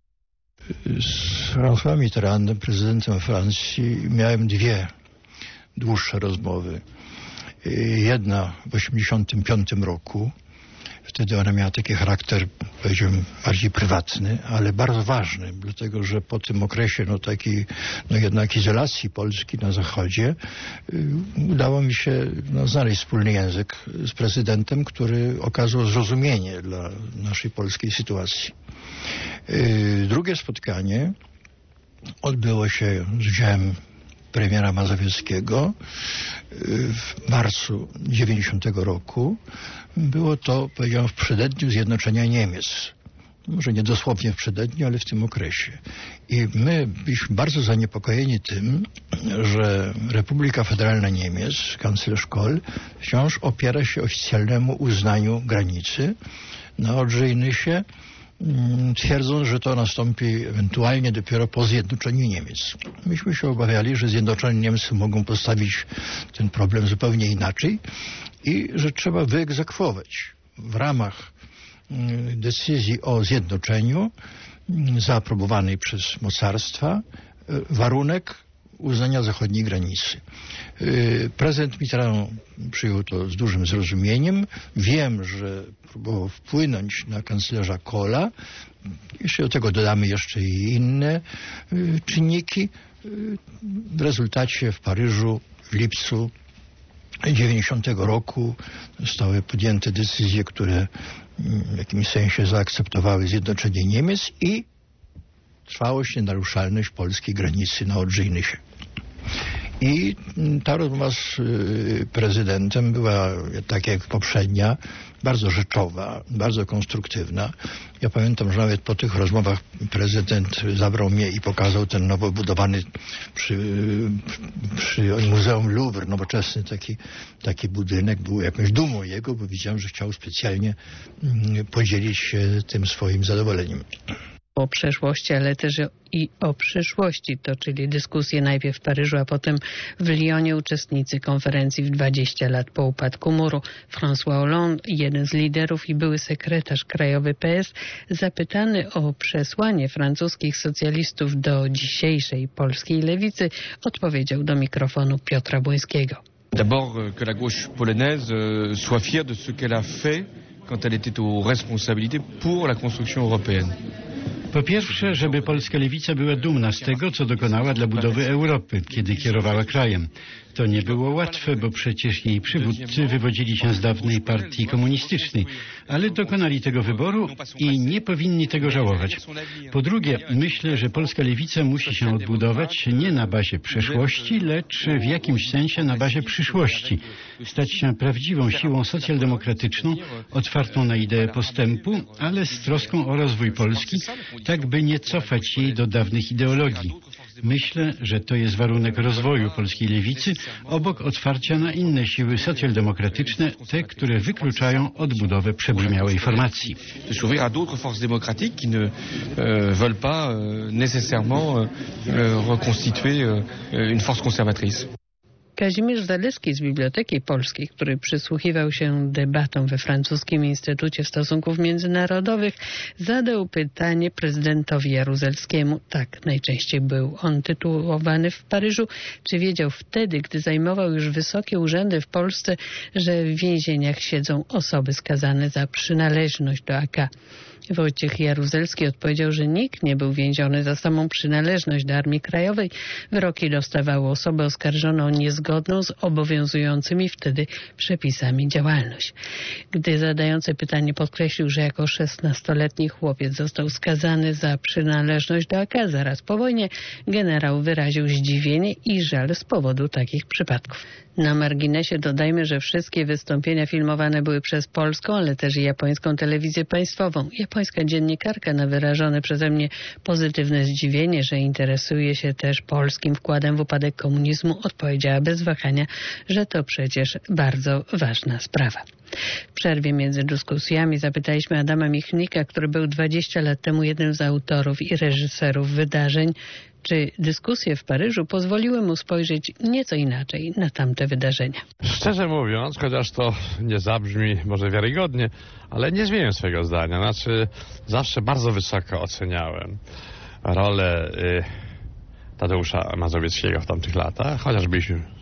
Z François Mitterrandem, prezydentem Francji, miałem dwie dłuższe rozmowy. Jedna w osiemdziesiątym piątym roku, Wtedy ona miała taki charakter, powiedziałbym, bardziej prywatny, ale bardzo ważny, dlatego że po tym okresie no, takiej no, jednak izolacji Polski na Zachodzie y, udało mi się no, znaleźć wspólny język z prezydentem, który okazał zrozumienie dla naszej polskiej sytuacji. Y, drugie spotkanie odbyło się z udziałem premiera Mazowieckiego w marcu dziewięćdziesiątego roku. Było to, powiedziałem, w przededniu zjednoczenia Niemiec. Może nie dosłownie w przededniu, ale w tym okresie. I my byliśmy bardzo zaniepokojeni tym, że Republika Federalna Niemiec, kanclerz Kohl, wciąż opiera się oficjalnemu uznaniu granicy na Odrze-Inysie, twierdząc, że to nastąpi ewentualnie dopiero po zjednoczeniu Niemiec. Myśmy się obawiali, że zjednoczeni Niemcy mogą postawić ten problem zupełnie inaczej i że trzeba wyegzekwować w ramach decyzji o zjednoczeniu zaaprobowanej przez mocarstwa warunek uznania zachodniej granicy. Prezydent Mitterrand przyjął to z dużym zrozumieniem. Wiem, że próbował wpłynąć na kanclerza Kohla. Jeśli do tego dodamy jeszcze i inne czynniki, w rezultacie w Paryżu w lipcu dziewięćdziesiątego roku zostały podjęte decyzje, które w jakimś sensie zaakceptowały zjednoczenie Niemiec i trwałość, nienaruszalność polskiej granicy na Odrze-Inysie. I ta rozmowa z prezydentem była, tak jak poprzednia, bardzo rzeczowa, bardzo konstruktywna. Ja pamiętam, że nawet po tych rozmowach prezydent zabrał mnie i pokazał ten nowo budowany przy, przy Muzeum Louvre, nowoczesny taki, taki budynek. Był jakąś dumą jego, bo widziałem, że chciał specjalnie podzielić się tym swoim zadowoleniem. O przeszłości, ale też i o przyszłości. Toczyli dyskusje najpierw w Paryżu, a potem w Lyonie uczestnicy konferencji w dwadzieścia lat po upadku muru. François Hollande, jeden z liderów i były sekretarz krajowy P S, zapytany o przesłanie francuskich socjalistów do dzisiejszej polskiej lewicy, odpowiedział do mikrofonu Piotra Błońskiego. D'abord que la gauche polonaise soit fière de ce qu'elle a fait quand elle était aux responsabilités pour la construction européenne. Po pierwsze, żeby polska lewica była dumna z tego, co dokonała dla budowy Europy, kiedy kierowała krajem. To nie było łatwe, bo przecież jej przywódcy wywodzili się z dawnej partii komunistycznej, ale dokonali tego wyboru i nie powinni tego żałować. Po drugie, myślę, że polska lewica musi się odbudować nie na bazie przeszłości, lecz w jakimś sensie na bazie przyszłości. Stać się prawdziwą siłą socjaldemokratyczną, otwartą na ideę postępu, ale z troską o rozwój Polski, tak by nie cofać jej do dawnych ideologii. Myślę, że to jest warunek rozwoju polskiej lewicy, obok otwarcia na inne siły socjaldemokratyczne, te, które wykluczają odbudowę przebrzmiałej formacji. De s'ouvrir à d'autres forces démocratiques qui ne veulent pas nécessairement reconstituer une force conservatrice. Kazimierz Zaleski z Biblioteki Polskiej, który przysłuchiwał się debatom we Francuskim Instytucie Stosunków Międzynarodowych, zadał pytanie prezydentowi Jaruzelskiemu. Tak najczęściej był on tytułowany w Paryżu. Czy wiedział wtedy, gdy zajmował już wysokie urzędy w Polsce, że w więzieniach siedzą osoby skazane za przynależność do A K? Wojciech Jaruzelski odpowiedział, że nikt nie był więziony za samą przynależność do Armii Krajowej. Wyroki dostawały osoby oskarżone o niezgodną z obowiązującymi wtedy przepisami działalność. Gdy zadający pytanie podkreślił, że jako szesnastoletni chłopiec został skazany za przynależność do A K zaraz po wojnie, generał wyraził zdziwienie i żal z powodu takich przypadków. Na marginesie dodajmy, że wszystkie wystąpienia filmowane były przez polską, ale też i japońską telewizję państwową. Japońska dziennikarka na wyrażone przeze mnie pozytywne zdziwienie, że interesuje się też polskim wkładem w upadek komunizmu, odpowiedziała bez wahania, że to przecież bardzo ważna sprawa. W przerwie między dyskusjami zapytaliśmy Adama Michnika, który był dwadzieścia lat temu jednym z autorów i reżyserów wydarzeń, czy dyskusje w Paryżu pozwoliły mu spojrzeć nieco inaczej na tamte wydarzenia. Szczerze mówiąc, chociaż to nie zabrzmi może wiarygodnie, ale nie zmienię swojego zdania. Znaczy, zawsze bardzo wysoko oceniałem rolę y, Tadeusza Mazowieckiego w tamtych latach, chociaż byliśmy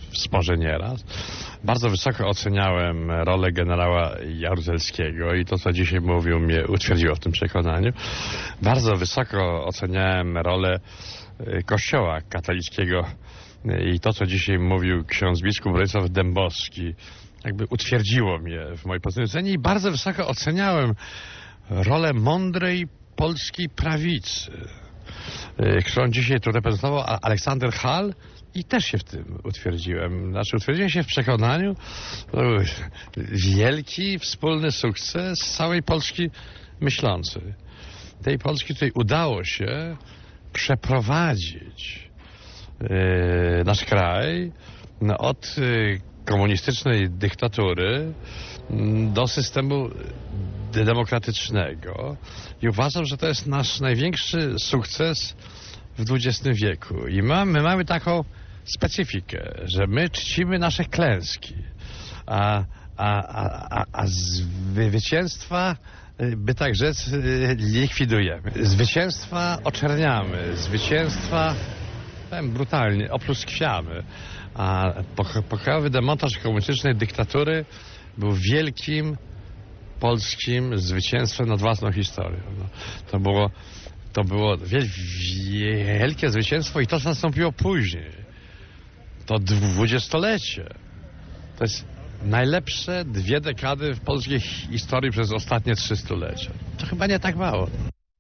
w sporze nieraz. Bardzo wysoko oceniałem rolę generała Jaruzelskiego i to, co dzisiaj mówił, mnie utwierdziło w tym przekonaniu. Bardzo wysoko oceniałem rolę Kościoła katolickiego i to, co dzisiaj mówił ksiądz biskup Bronisław Dębowski, jakby utwierdziło mnie w mojej pozytywnej ocenie i bardzo wysoko oceniałem rolę mądrej polskiej prawicy, którą dzisiaj tu reprezentował Aleksander Hall i też się w tym utwierdziłem. Znaczy utwierdziłem się w przekonaniu, to był wielki wspólny sukces całej Polski myślącej. Tej Polski, której udało się przeprowadzić yy, nasz kraj no, od yy, komunistycznej dyktatury do systemu demokratycznego i uważam, że to jest nasz największy sukces w dwudziestym wieku. I my, my mamy taką specyfikę, że my czcimy nasze klęski, a, a, a, a zwycięstwa, by tak rzec, likwidujemy. Zwycięstwa oczerniamy, zwycięstwa, powiem brutalnie, opluskwiamy. A pokojowy demontaż komunistycznej dyktatury był wielkim polskim zwycięstwem nad własną historią. No, to było, to było wielkie zwycięstwo i to, co nastąpiło później. To dwudziestolecie. To jest najlepsze dwie dekady w polskiej historii przez ostatnie trzy stulecia. To chyba nie tak mało.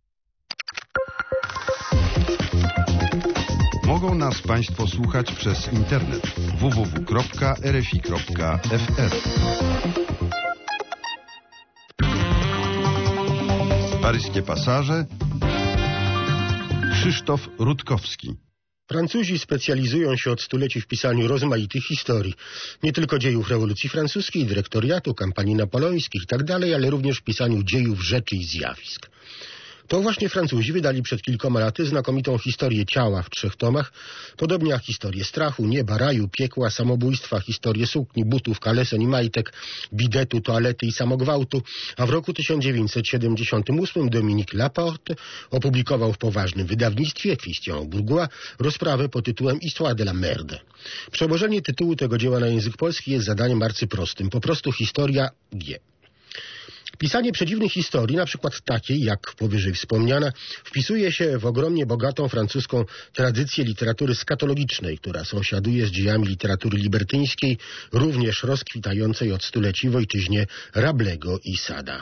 Mogą nas Państwo słuchać przez internet w w w kropka r f i kropka f r. Paryskie pasaże. Krzysztof Rutkowski. Francuzi specjalizują się od stuleci w pisaniu rozmaitych historii. Nie tylko dziejów rewolucji francuskiej, dyrektoriatu, kampanii napoleońskich itd., ale również w pisaniu dziejów rzeczy i zjawisk. To właśnie Francuzi wydali przed kilkoma laty znakomitą historię ciała w trzech tomach, podobnie jak historię strachu, nieba, raju, piekła, samobójstwa, historię sukni, butów, kalesen i majtek, bidetu, toalety i samogwałtu, a w roku tysiąc dziewięćset siedemdziesiątym ósmym Dominique Laporte opublikował w poważnym wydawnictwie Christian Bourgois rozprawę pod tytułem Histoire de la merde. Przełożenie tytułu tego dzieła na język polski jest zadaniem arcyprostym, po prostu historia G. Pisanie przedziwnych historii, na przykład takiej, jak powyżej wspomniana, wpisuje się w ogromnie bogatą francuską tradycję literatury skatologicznej, która sąsiaduje z dziejami literatury libertyńskiej, również rozkwitającej od stuleci w ojczyźnie Rablego i Sada.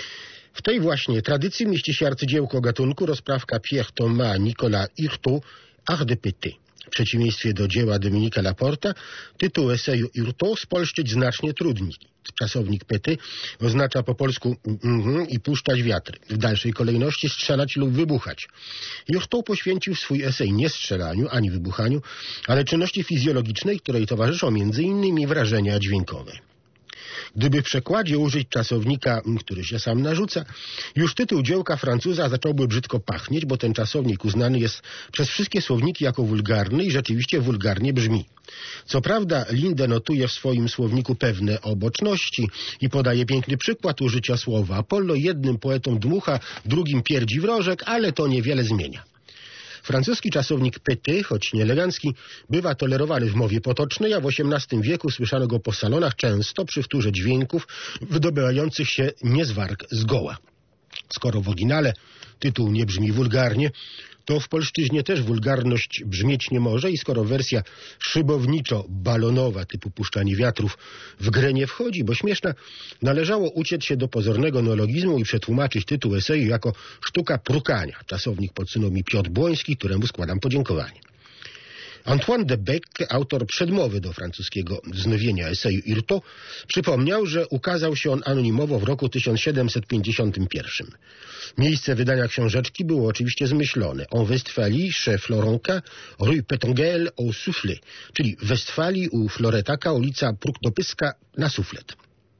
W tej właśnie tradycji mieści się arcydziełko gatunku, rozprawka Pierre Thomas Nicolas Hurtot, Art de péter. W przeciwieństwie do dzieła Dominika Laporta, tytuł eseju Hurtot spolszczyć znacznie trudniej. Czasownik pety oznacza po polsku mm, i puszczać wiatr. W dalszej kolejności strzelać lub wybuchać. Hurtot poświęcił swój esej nie strzelaniu ani wybuchaniu, ale czynności fizjologicznej, której towarzyszą między innymi wrażenia dźwiękowe. Gdyby w przekładzie użyć czasownika, który się sam narzuca, już tytuł dziełka Francuza zacząłby brzydko pachnieć, bo ten czasownik uznany jest przez wszystkie słowniki jako wulgarny i rzeczywiście wulgarnie brzmi. Co prawda Linde notuje w swoim słowniku pewne oboczności i podaje piękny przykład użycia słowa Apollo. Jednym poetom dmucha, drugim pierdzi wrożek, ale to niewiele zmienia. Francuski czasownik péter, choć nieelegancki, bywa tolerowany w mowie potocznej, a w osiemnastym wieku słyszano go po salonach często przy wtórze dźwięków wydobywających się nie z warg zgoła. Skoro w oryginale tytuł nie brzmi wulgarnie, to w polszczyźnie też wulgarność brzmieć nie może i skoro wersja szybowniczo-balonowa typu puszczanie wiatrów w grę nie wchodzi, bo śmieszna, należało uciec się do pozornego neologizmu i przetłumaczyć tytuł eseju jako sztuka prukania. Czasownik podsunął mi Piotr Błoński, któremu składam podziękowanie. Antoine de Bec, autor przedmowy do francuskiego wznowienia eseju Hurtot, przypomniał, że ukazał się on anonimowo w roku tysiąc siedemset pięćdziesiątym pierwszym. Miejsce wydania książeczki było oczywiście zmyślone. En Westphalie, chez Florenca, rue Petongel au Soufflet, czyli w Westfalii u Floretaka, ulica Próktopyska na Suflet.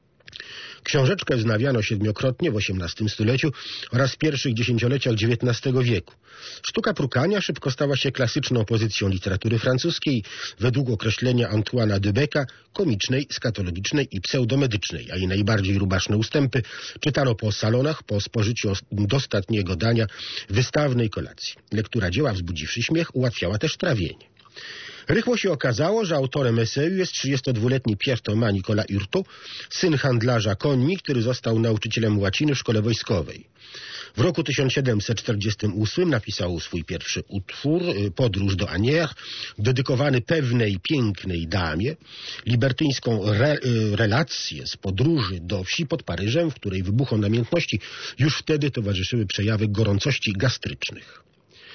Książeczkę wznawiano siedmiokrotnie w osiemnastym stuleciu oraz w pierwszych dziesięcioleciach dziewiętnastego wieku. Sztuka prukania szybko stała się klasyczną pozycją literatury francuskiej, według określenia Antoine'a de Bec'a, komicznej, skatologicznej i pseudomedycznej, a jej najbardziej rubaszne ustępy czytano po salonach po spożyciu dostatniego dania wystawnej kolacji. Lektura dzieła, wzbudziwszy śmiech, ułatwiała też trawienie. Rychło się okazało, że autorem eseju jest trzydziestodwuletni Pierre Thomas Nicolas Hurtot, syn handlarza końmi, który został nauczycielem łaciny w szkole wojskowej. W roku tysiąc siedemset czterdziestym ósmym napisał swój pierwszy utwór, Podróż do Anières, dedykowany pewnej pięknej damie, libertyńską re, relację z podróży do wsi pod Paryżem, w której wybuchom namiętności już wtedy towarzyszyły przejawy gorącości gastrycznych.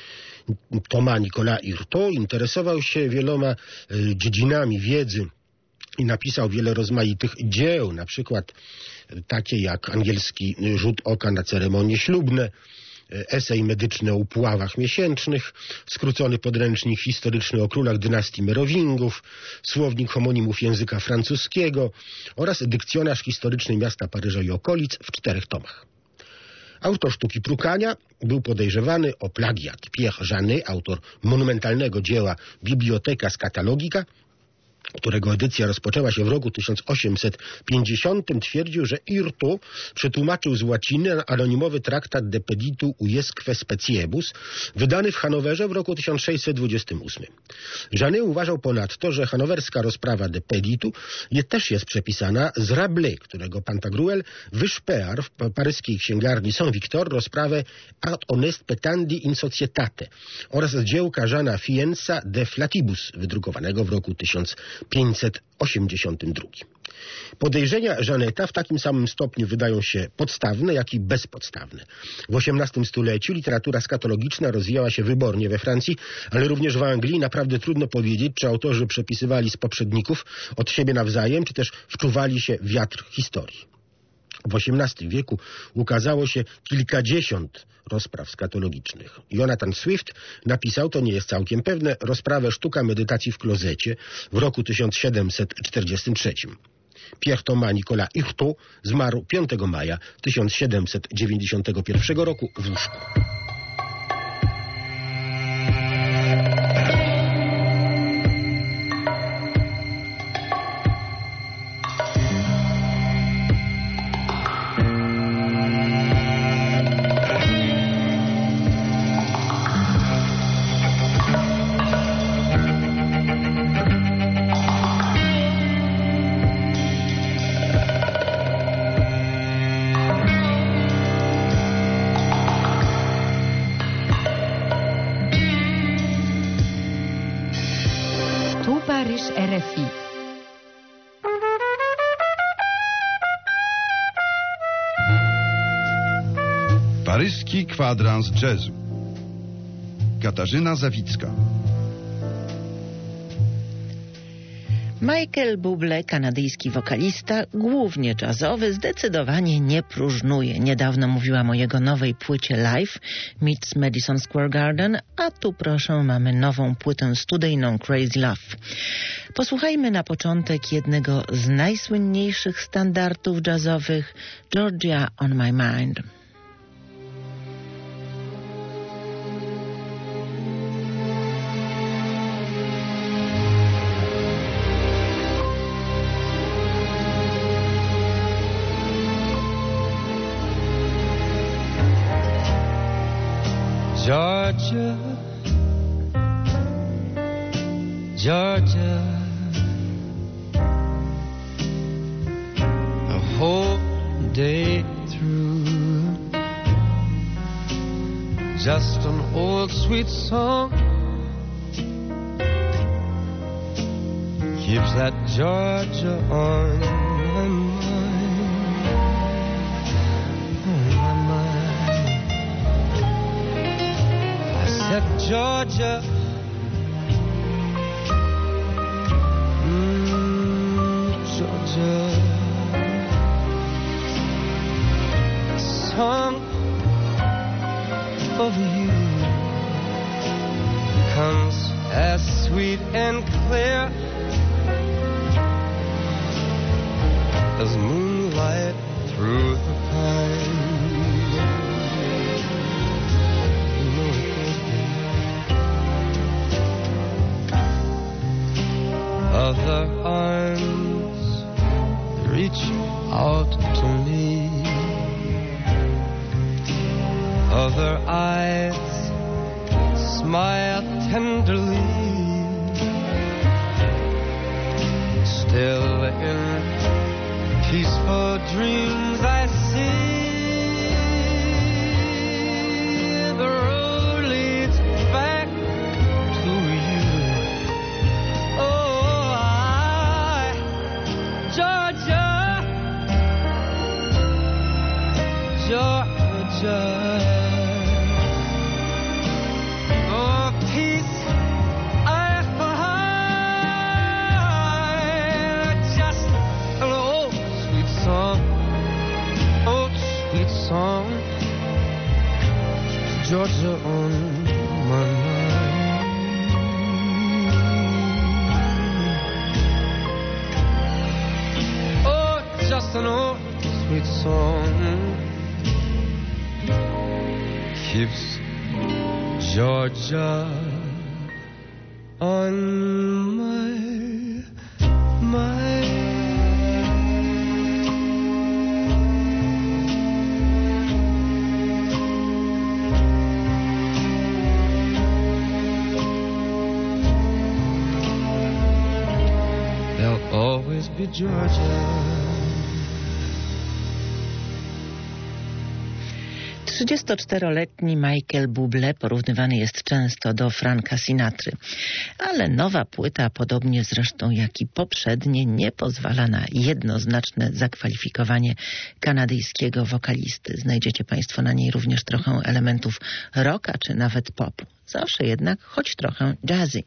Thomas Nicolas Hurtot interesował się wieloma dziedzinami wiedzy i napisał wiele rozmaitych dzieł, na przykład takie jak Angielski rzut oka na ceremonie ślubne, esej medyczny o upławach miesięcznych, skrócony podręcznik historyczny o królach dynastii Merowingów, słownik homonimów języka francuskiego oraz dykcjonarz historyczny miasta Paryża i okolic w czterech tomach. Autor sztuki prukania był podejrzewany o plagiat. Pierre Janet, autor monumentalnego dzieła Biblioteka Scatologica, którego edycja rozpoczęła się w roku tysiąc osiemset pięćdziesiątym, twierdził, że Hurtot przetłumaczył z łaciny anonimowy traktat De Peditu Uiesque Speciebus, wydany w Hanowerze w roku tysiąc sześćset dwudziestym ósmym. Janet uważał ponadto, że hanowerska rozprawa De Peditu je, też jest przepisana z Rabelais, którego Pantagruel wyszpear w paryskiej księgarni Saint-Victor rozprawę Ad honest petandi in societate oraz z dziełka Jeana Fiensa De Flatibus, wydrukowanego w roku tysiąc pięćset osiemdziesiątym drugim. Podejrzenia Janeta w takim samym stopniu wydają się podstawne, jak i bezpodstawne. W osiemnastym stuleciu literatura skatologiczna rozwijała się wybornie we Francji, ale również w Anglii. Naprawdę trudno powiedzieć, czy autorzy przepisywali z poprzedników od siebie nawzajem, czy też wczuwali się w wiatr historii. W osiemnastym wieku ukazało się kilkadziesiąt rozpraw skatologicznych. Jonathan Swift napisał, to nie jest całkiem pewne, rozprawę Sztuka medytacji w klozecie w roku tysiąc siedemset czterdziestym trzecim. Pierre Thomas Nicolas Hurtot zmarł piątego maja tysiąc siedemset dziewięćdziesiątego pierwszego roku w łóżku. Paryż R F I. Paryski kwadrans jazzu. Katarzyna Zawicka. Michael Bublé, kanadyjski wokalista, głównie jazzowy, zdecydowanie nie próżnuje. Niedawno mówiłam o jego nowej płycie live, Meets Madison Square Garden, a tu proszę, mamy nową płytę studyjną Crazy Love. Posłuchajmy na początek jednego z najsłynniejszych standardów jazzowych, Georgia on My Mind. Georgia, Georgia, the whole day through, just an old sweet song keeps that Georgia on my mind, on my mind. That Georgia, mm, Georgia, a song of you comes as sweet and clear as moonlight through the pine. Other arms reach out to me, other eyes smile tenderly peaceful dreams I see. The road leads back to you. Oh, I, Georgia, Georgia. Oh, peace I find, just an old sweet song, old sweet song, Georgia on my mind. Oh, just an old sweet song keeps Georgia on my mind. There'll always be Georgia. trzydziestoczteroletni Michael Bublé porównywany jest często do Franka Sinatry, ale nowa płyta, podobnie zresztą jak i poprzednie, nie pozwala na jednoznaczne zakwalifikowanie kanadyjskiego wokalisty. Znajdziecie Państwo na niej również trochę elementów rocka czy nawet popu. Zawsze jednak choć trochę jazzy.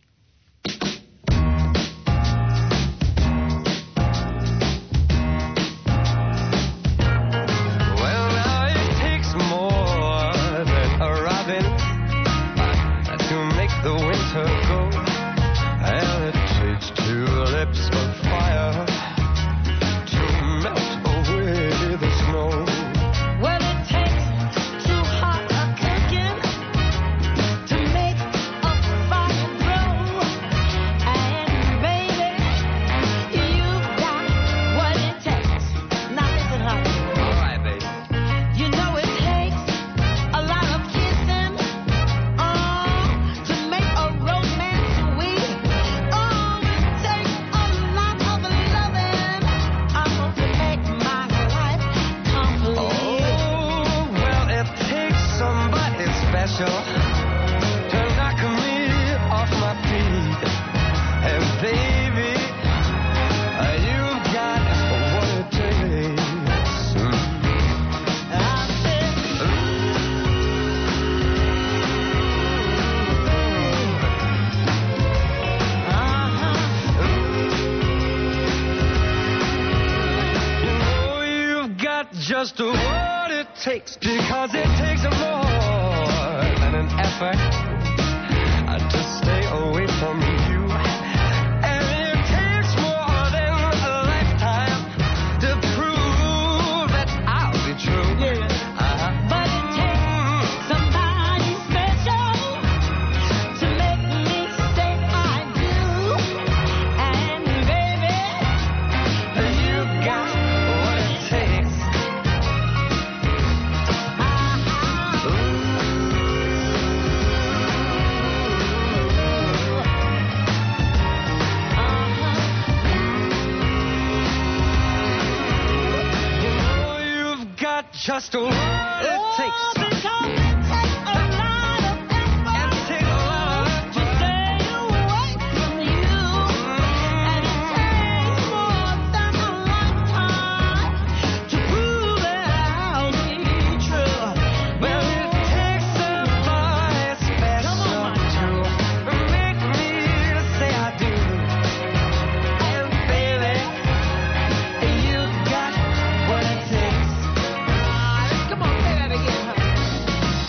Just what it takes, because it takes more than an effort to stay away from you, and it takes more than a lifetime to prove that I'll be true. Yeah. Uh-huh. But it takes somebody special to make me say I do, and baby, you got what it takes. Just what it takes. Oh, because it takes a lot of effort. It takes a lot to stay away from you. And it takes more than a lifetime to prove that I'll be true. Well, it takes somebody special to make me say I do. And baby, you got what it takes.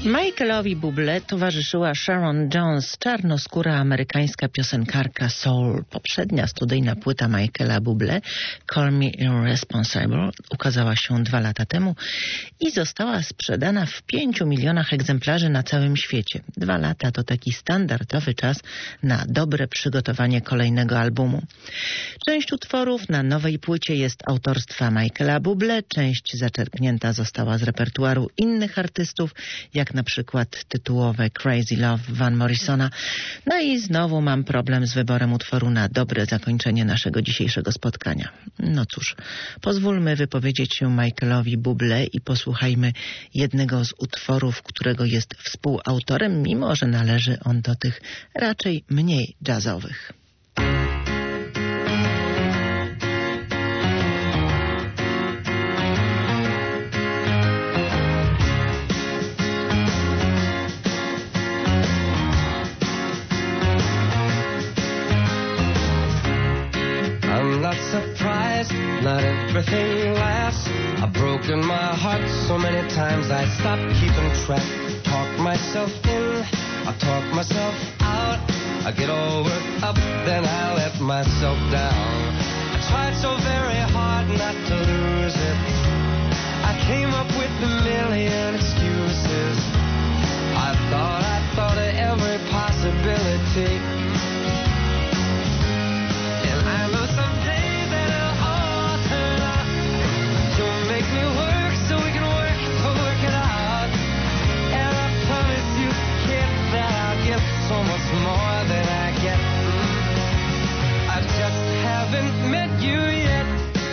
Michaelowi Bublé towarzyszyła Sharon Jones, czarnoskóra amerykańska piosenkarka soul. Poprzednia studyjna płyta Michaela Bublé, Call Me Irresponsible, ukazała się dwa lata temu i została sprzedana w pięciu milionach egzemplarzy na całym świecie. Dwa lata to taki standardowy czas na dobre przygotowanie kolejnego albumu. Część utworów na nowej płycie jest autorstwa Michaela Bublé, część zaczerpnięta została z repertuaru innych artystów, jak na przykład tytułowe Crazy Love Van Morrisona. No i znowu mam problem z wyborem utworu na dobre zakończenie naszego dzisiejszego spotkania. No cóż, pozwólmy wypowiedzieć się Michaelowi Bublé i posłuchajmy jednego z utworów, którego jest współautorem, mimo że należy on do tych raczej mniej jazzowych. Surprised, not everything lasts. I've broken my heart so many times I stopped keeping track. Talk myself in, I talk myself out. I get all worked up, then I let myself down. I tried so very hard not to lose it. I came up with a million excuses. I thought, I thought of every possibility. And I know someday so much more than I get. I just haven't met you yet.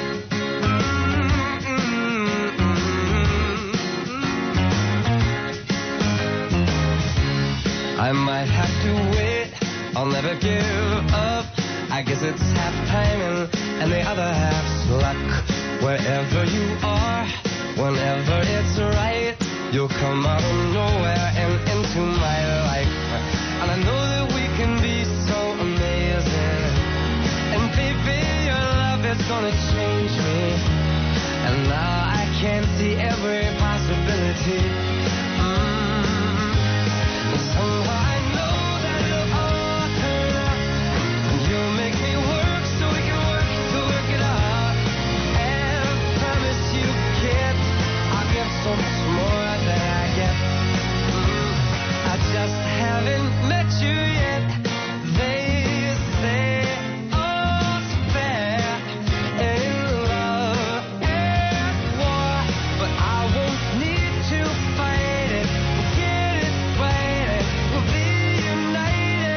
I might have to wait, I'll never give up. I guess it's half timing and the other half's luck. Wherever you are, whenever it's right, you'll come out of nowhere and into my life. And I know that we can be so amazing. And baby, your love is gonna change me. And now I can see every possibility. Mm. And somehow I know that it'll all turn out. And you'll make me work so we can work to work it out. And I promise you, kid, I'll give so much more than I get. Mm. I just haven't met you yet. They say all's fair in love and war, but I won't need to fight it. We'll get it right, we'll be united.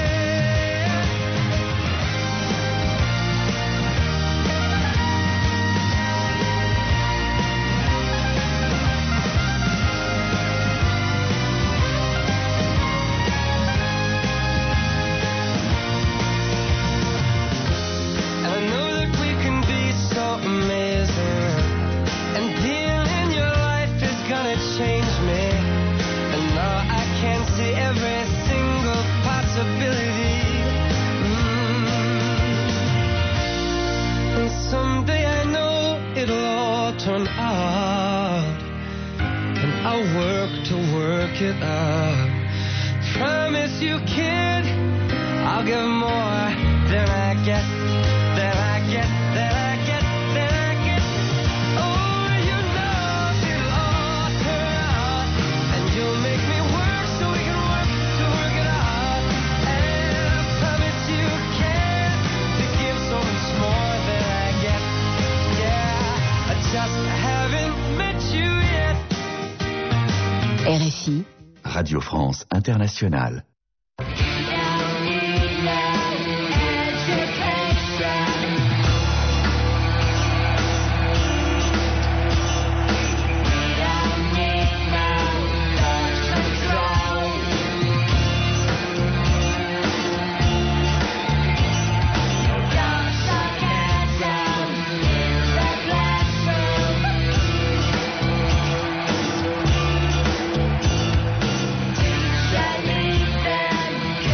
Someday I know it'll all turn out, and I'll work to work it out. Promise you, kid, I'll give more than I get, than I get, than I get, than I get. Oh, you know it'll all turn out, and you'll make me work so we can work to work it out. And I promise you, kid, to give so much more than I get. Yeah, I just haven't met you yet. R F I, Radio France Internationale. Teacher, leave them.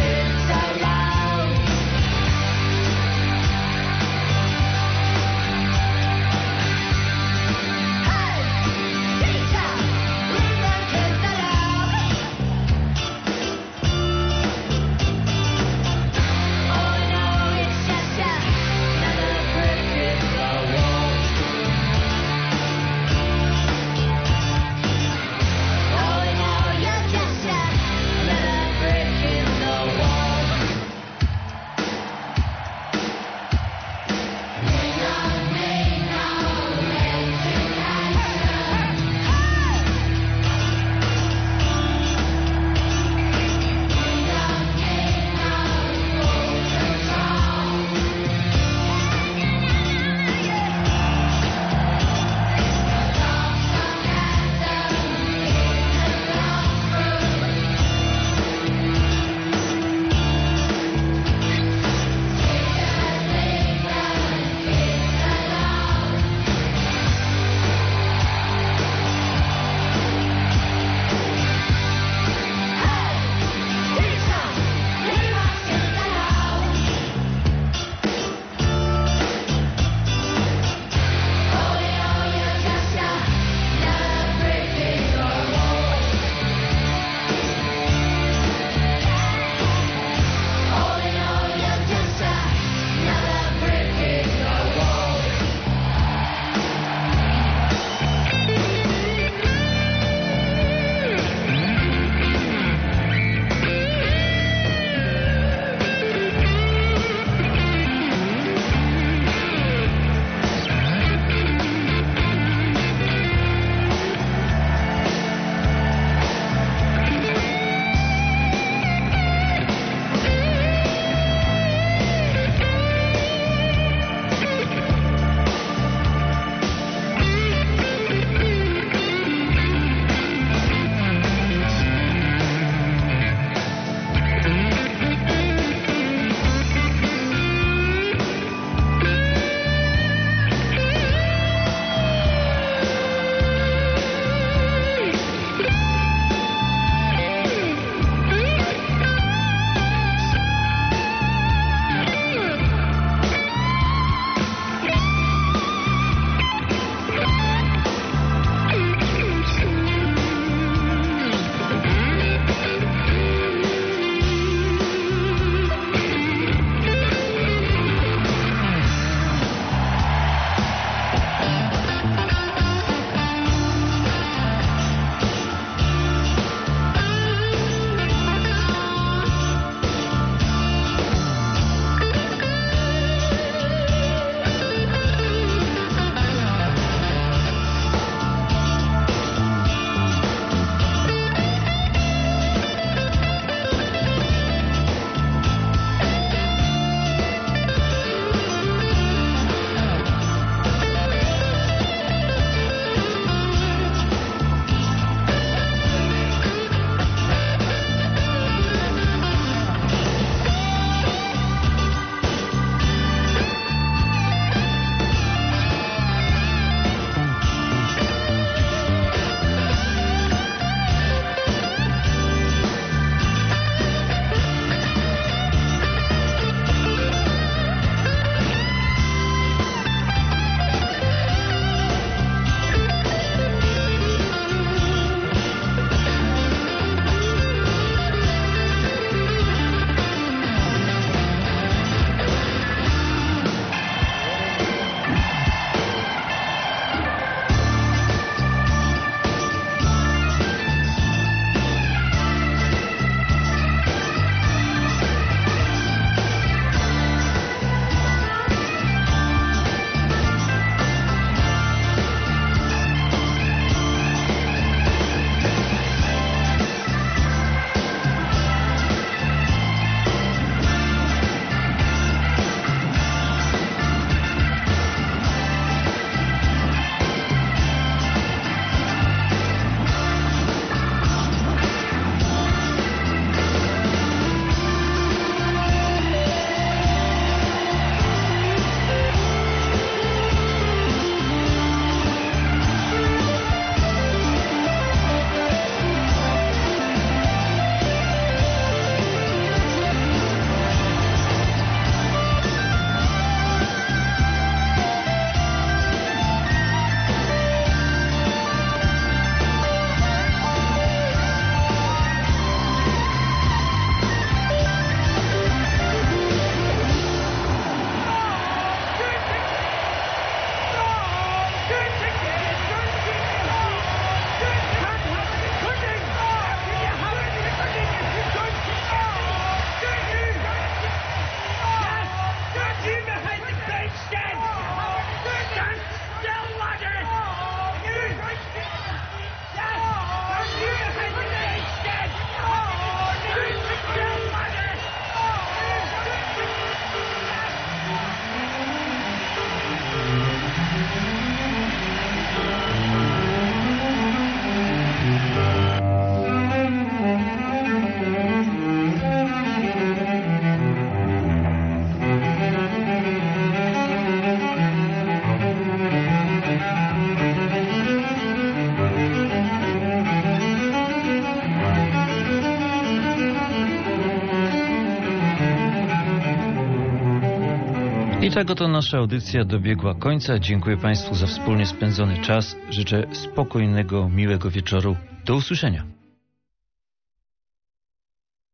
I tak oto nasza audycja dobiegła końca. Dziękuję Państwu za wspólnie spędzony czas. Życzę spokojnego, miłego wieczoru. Do usłyszenia.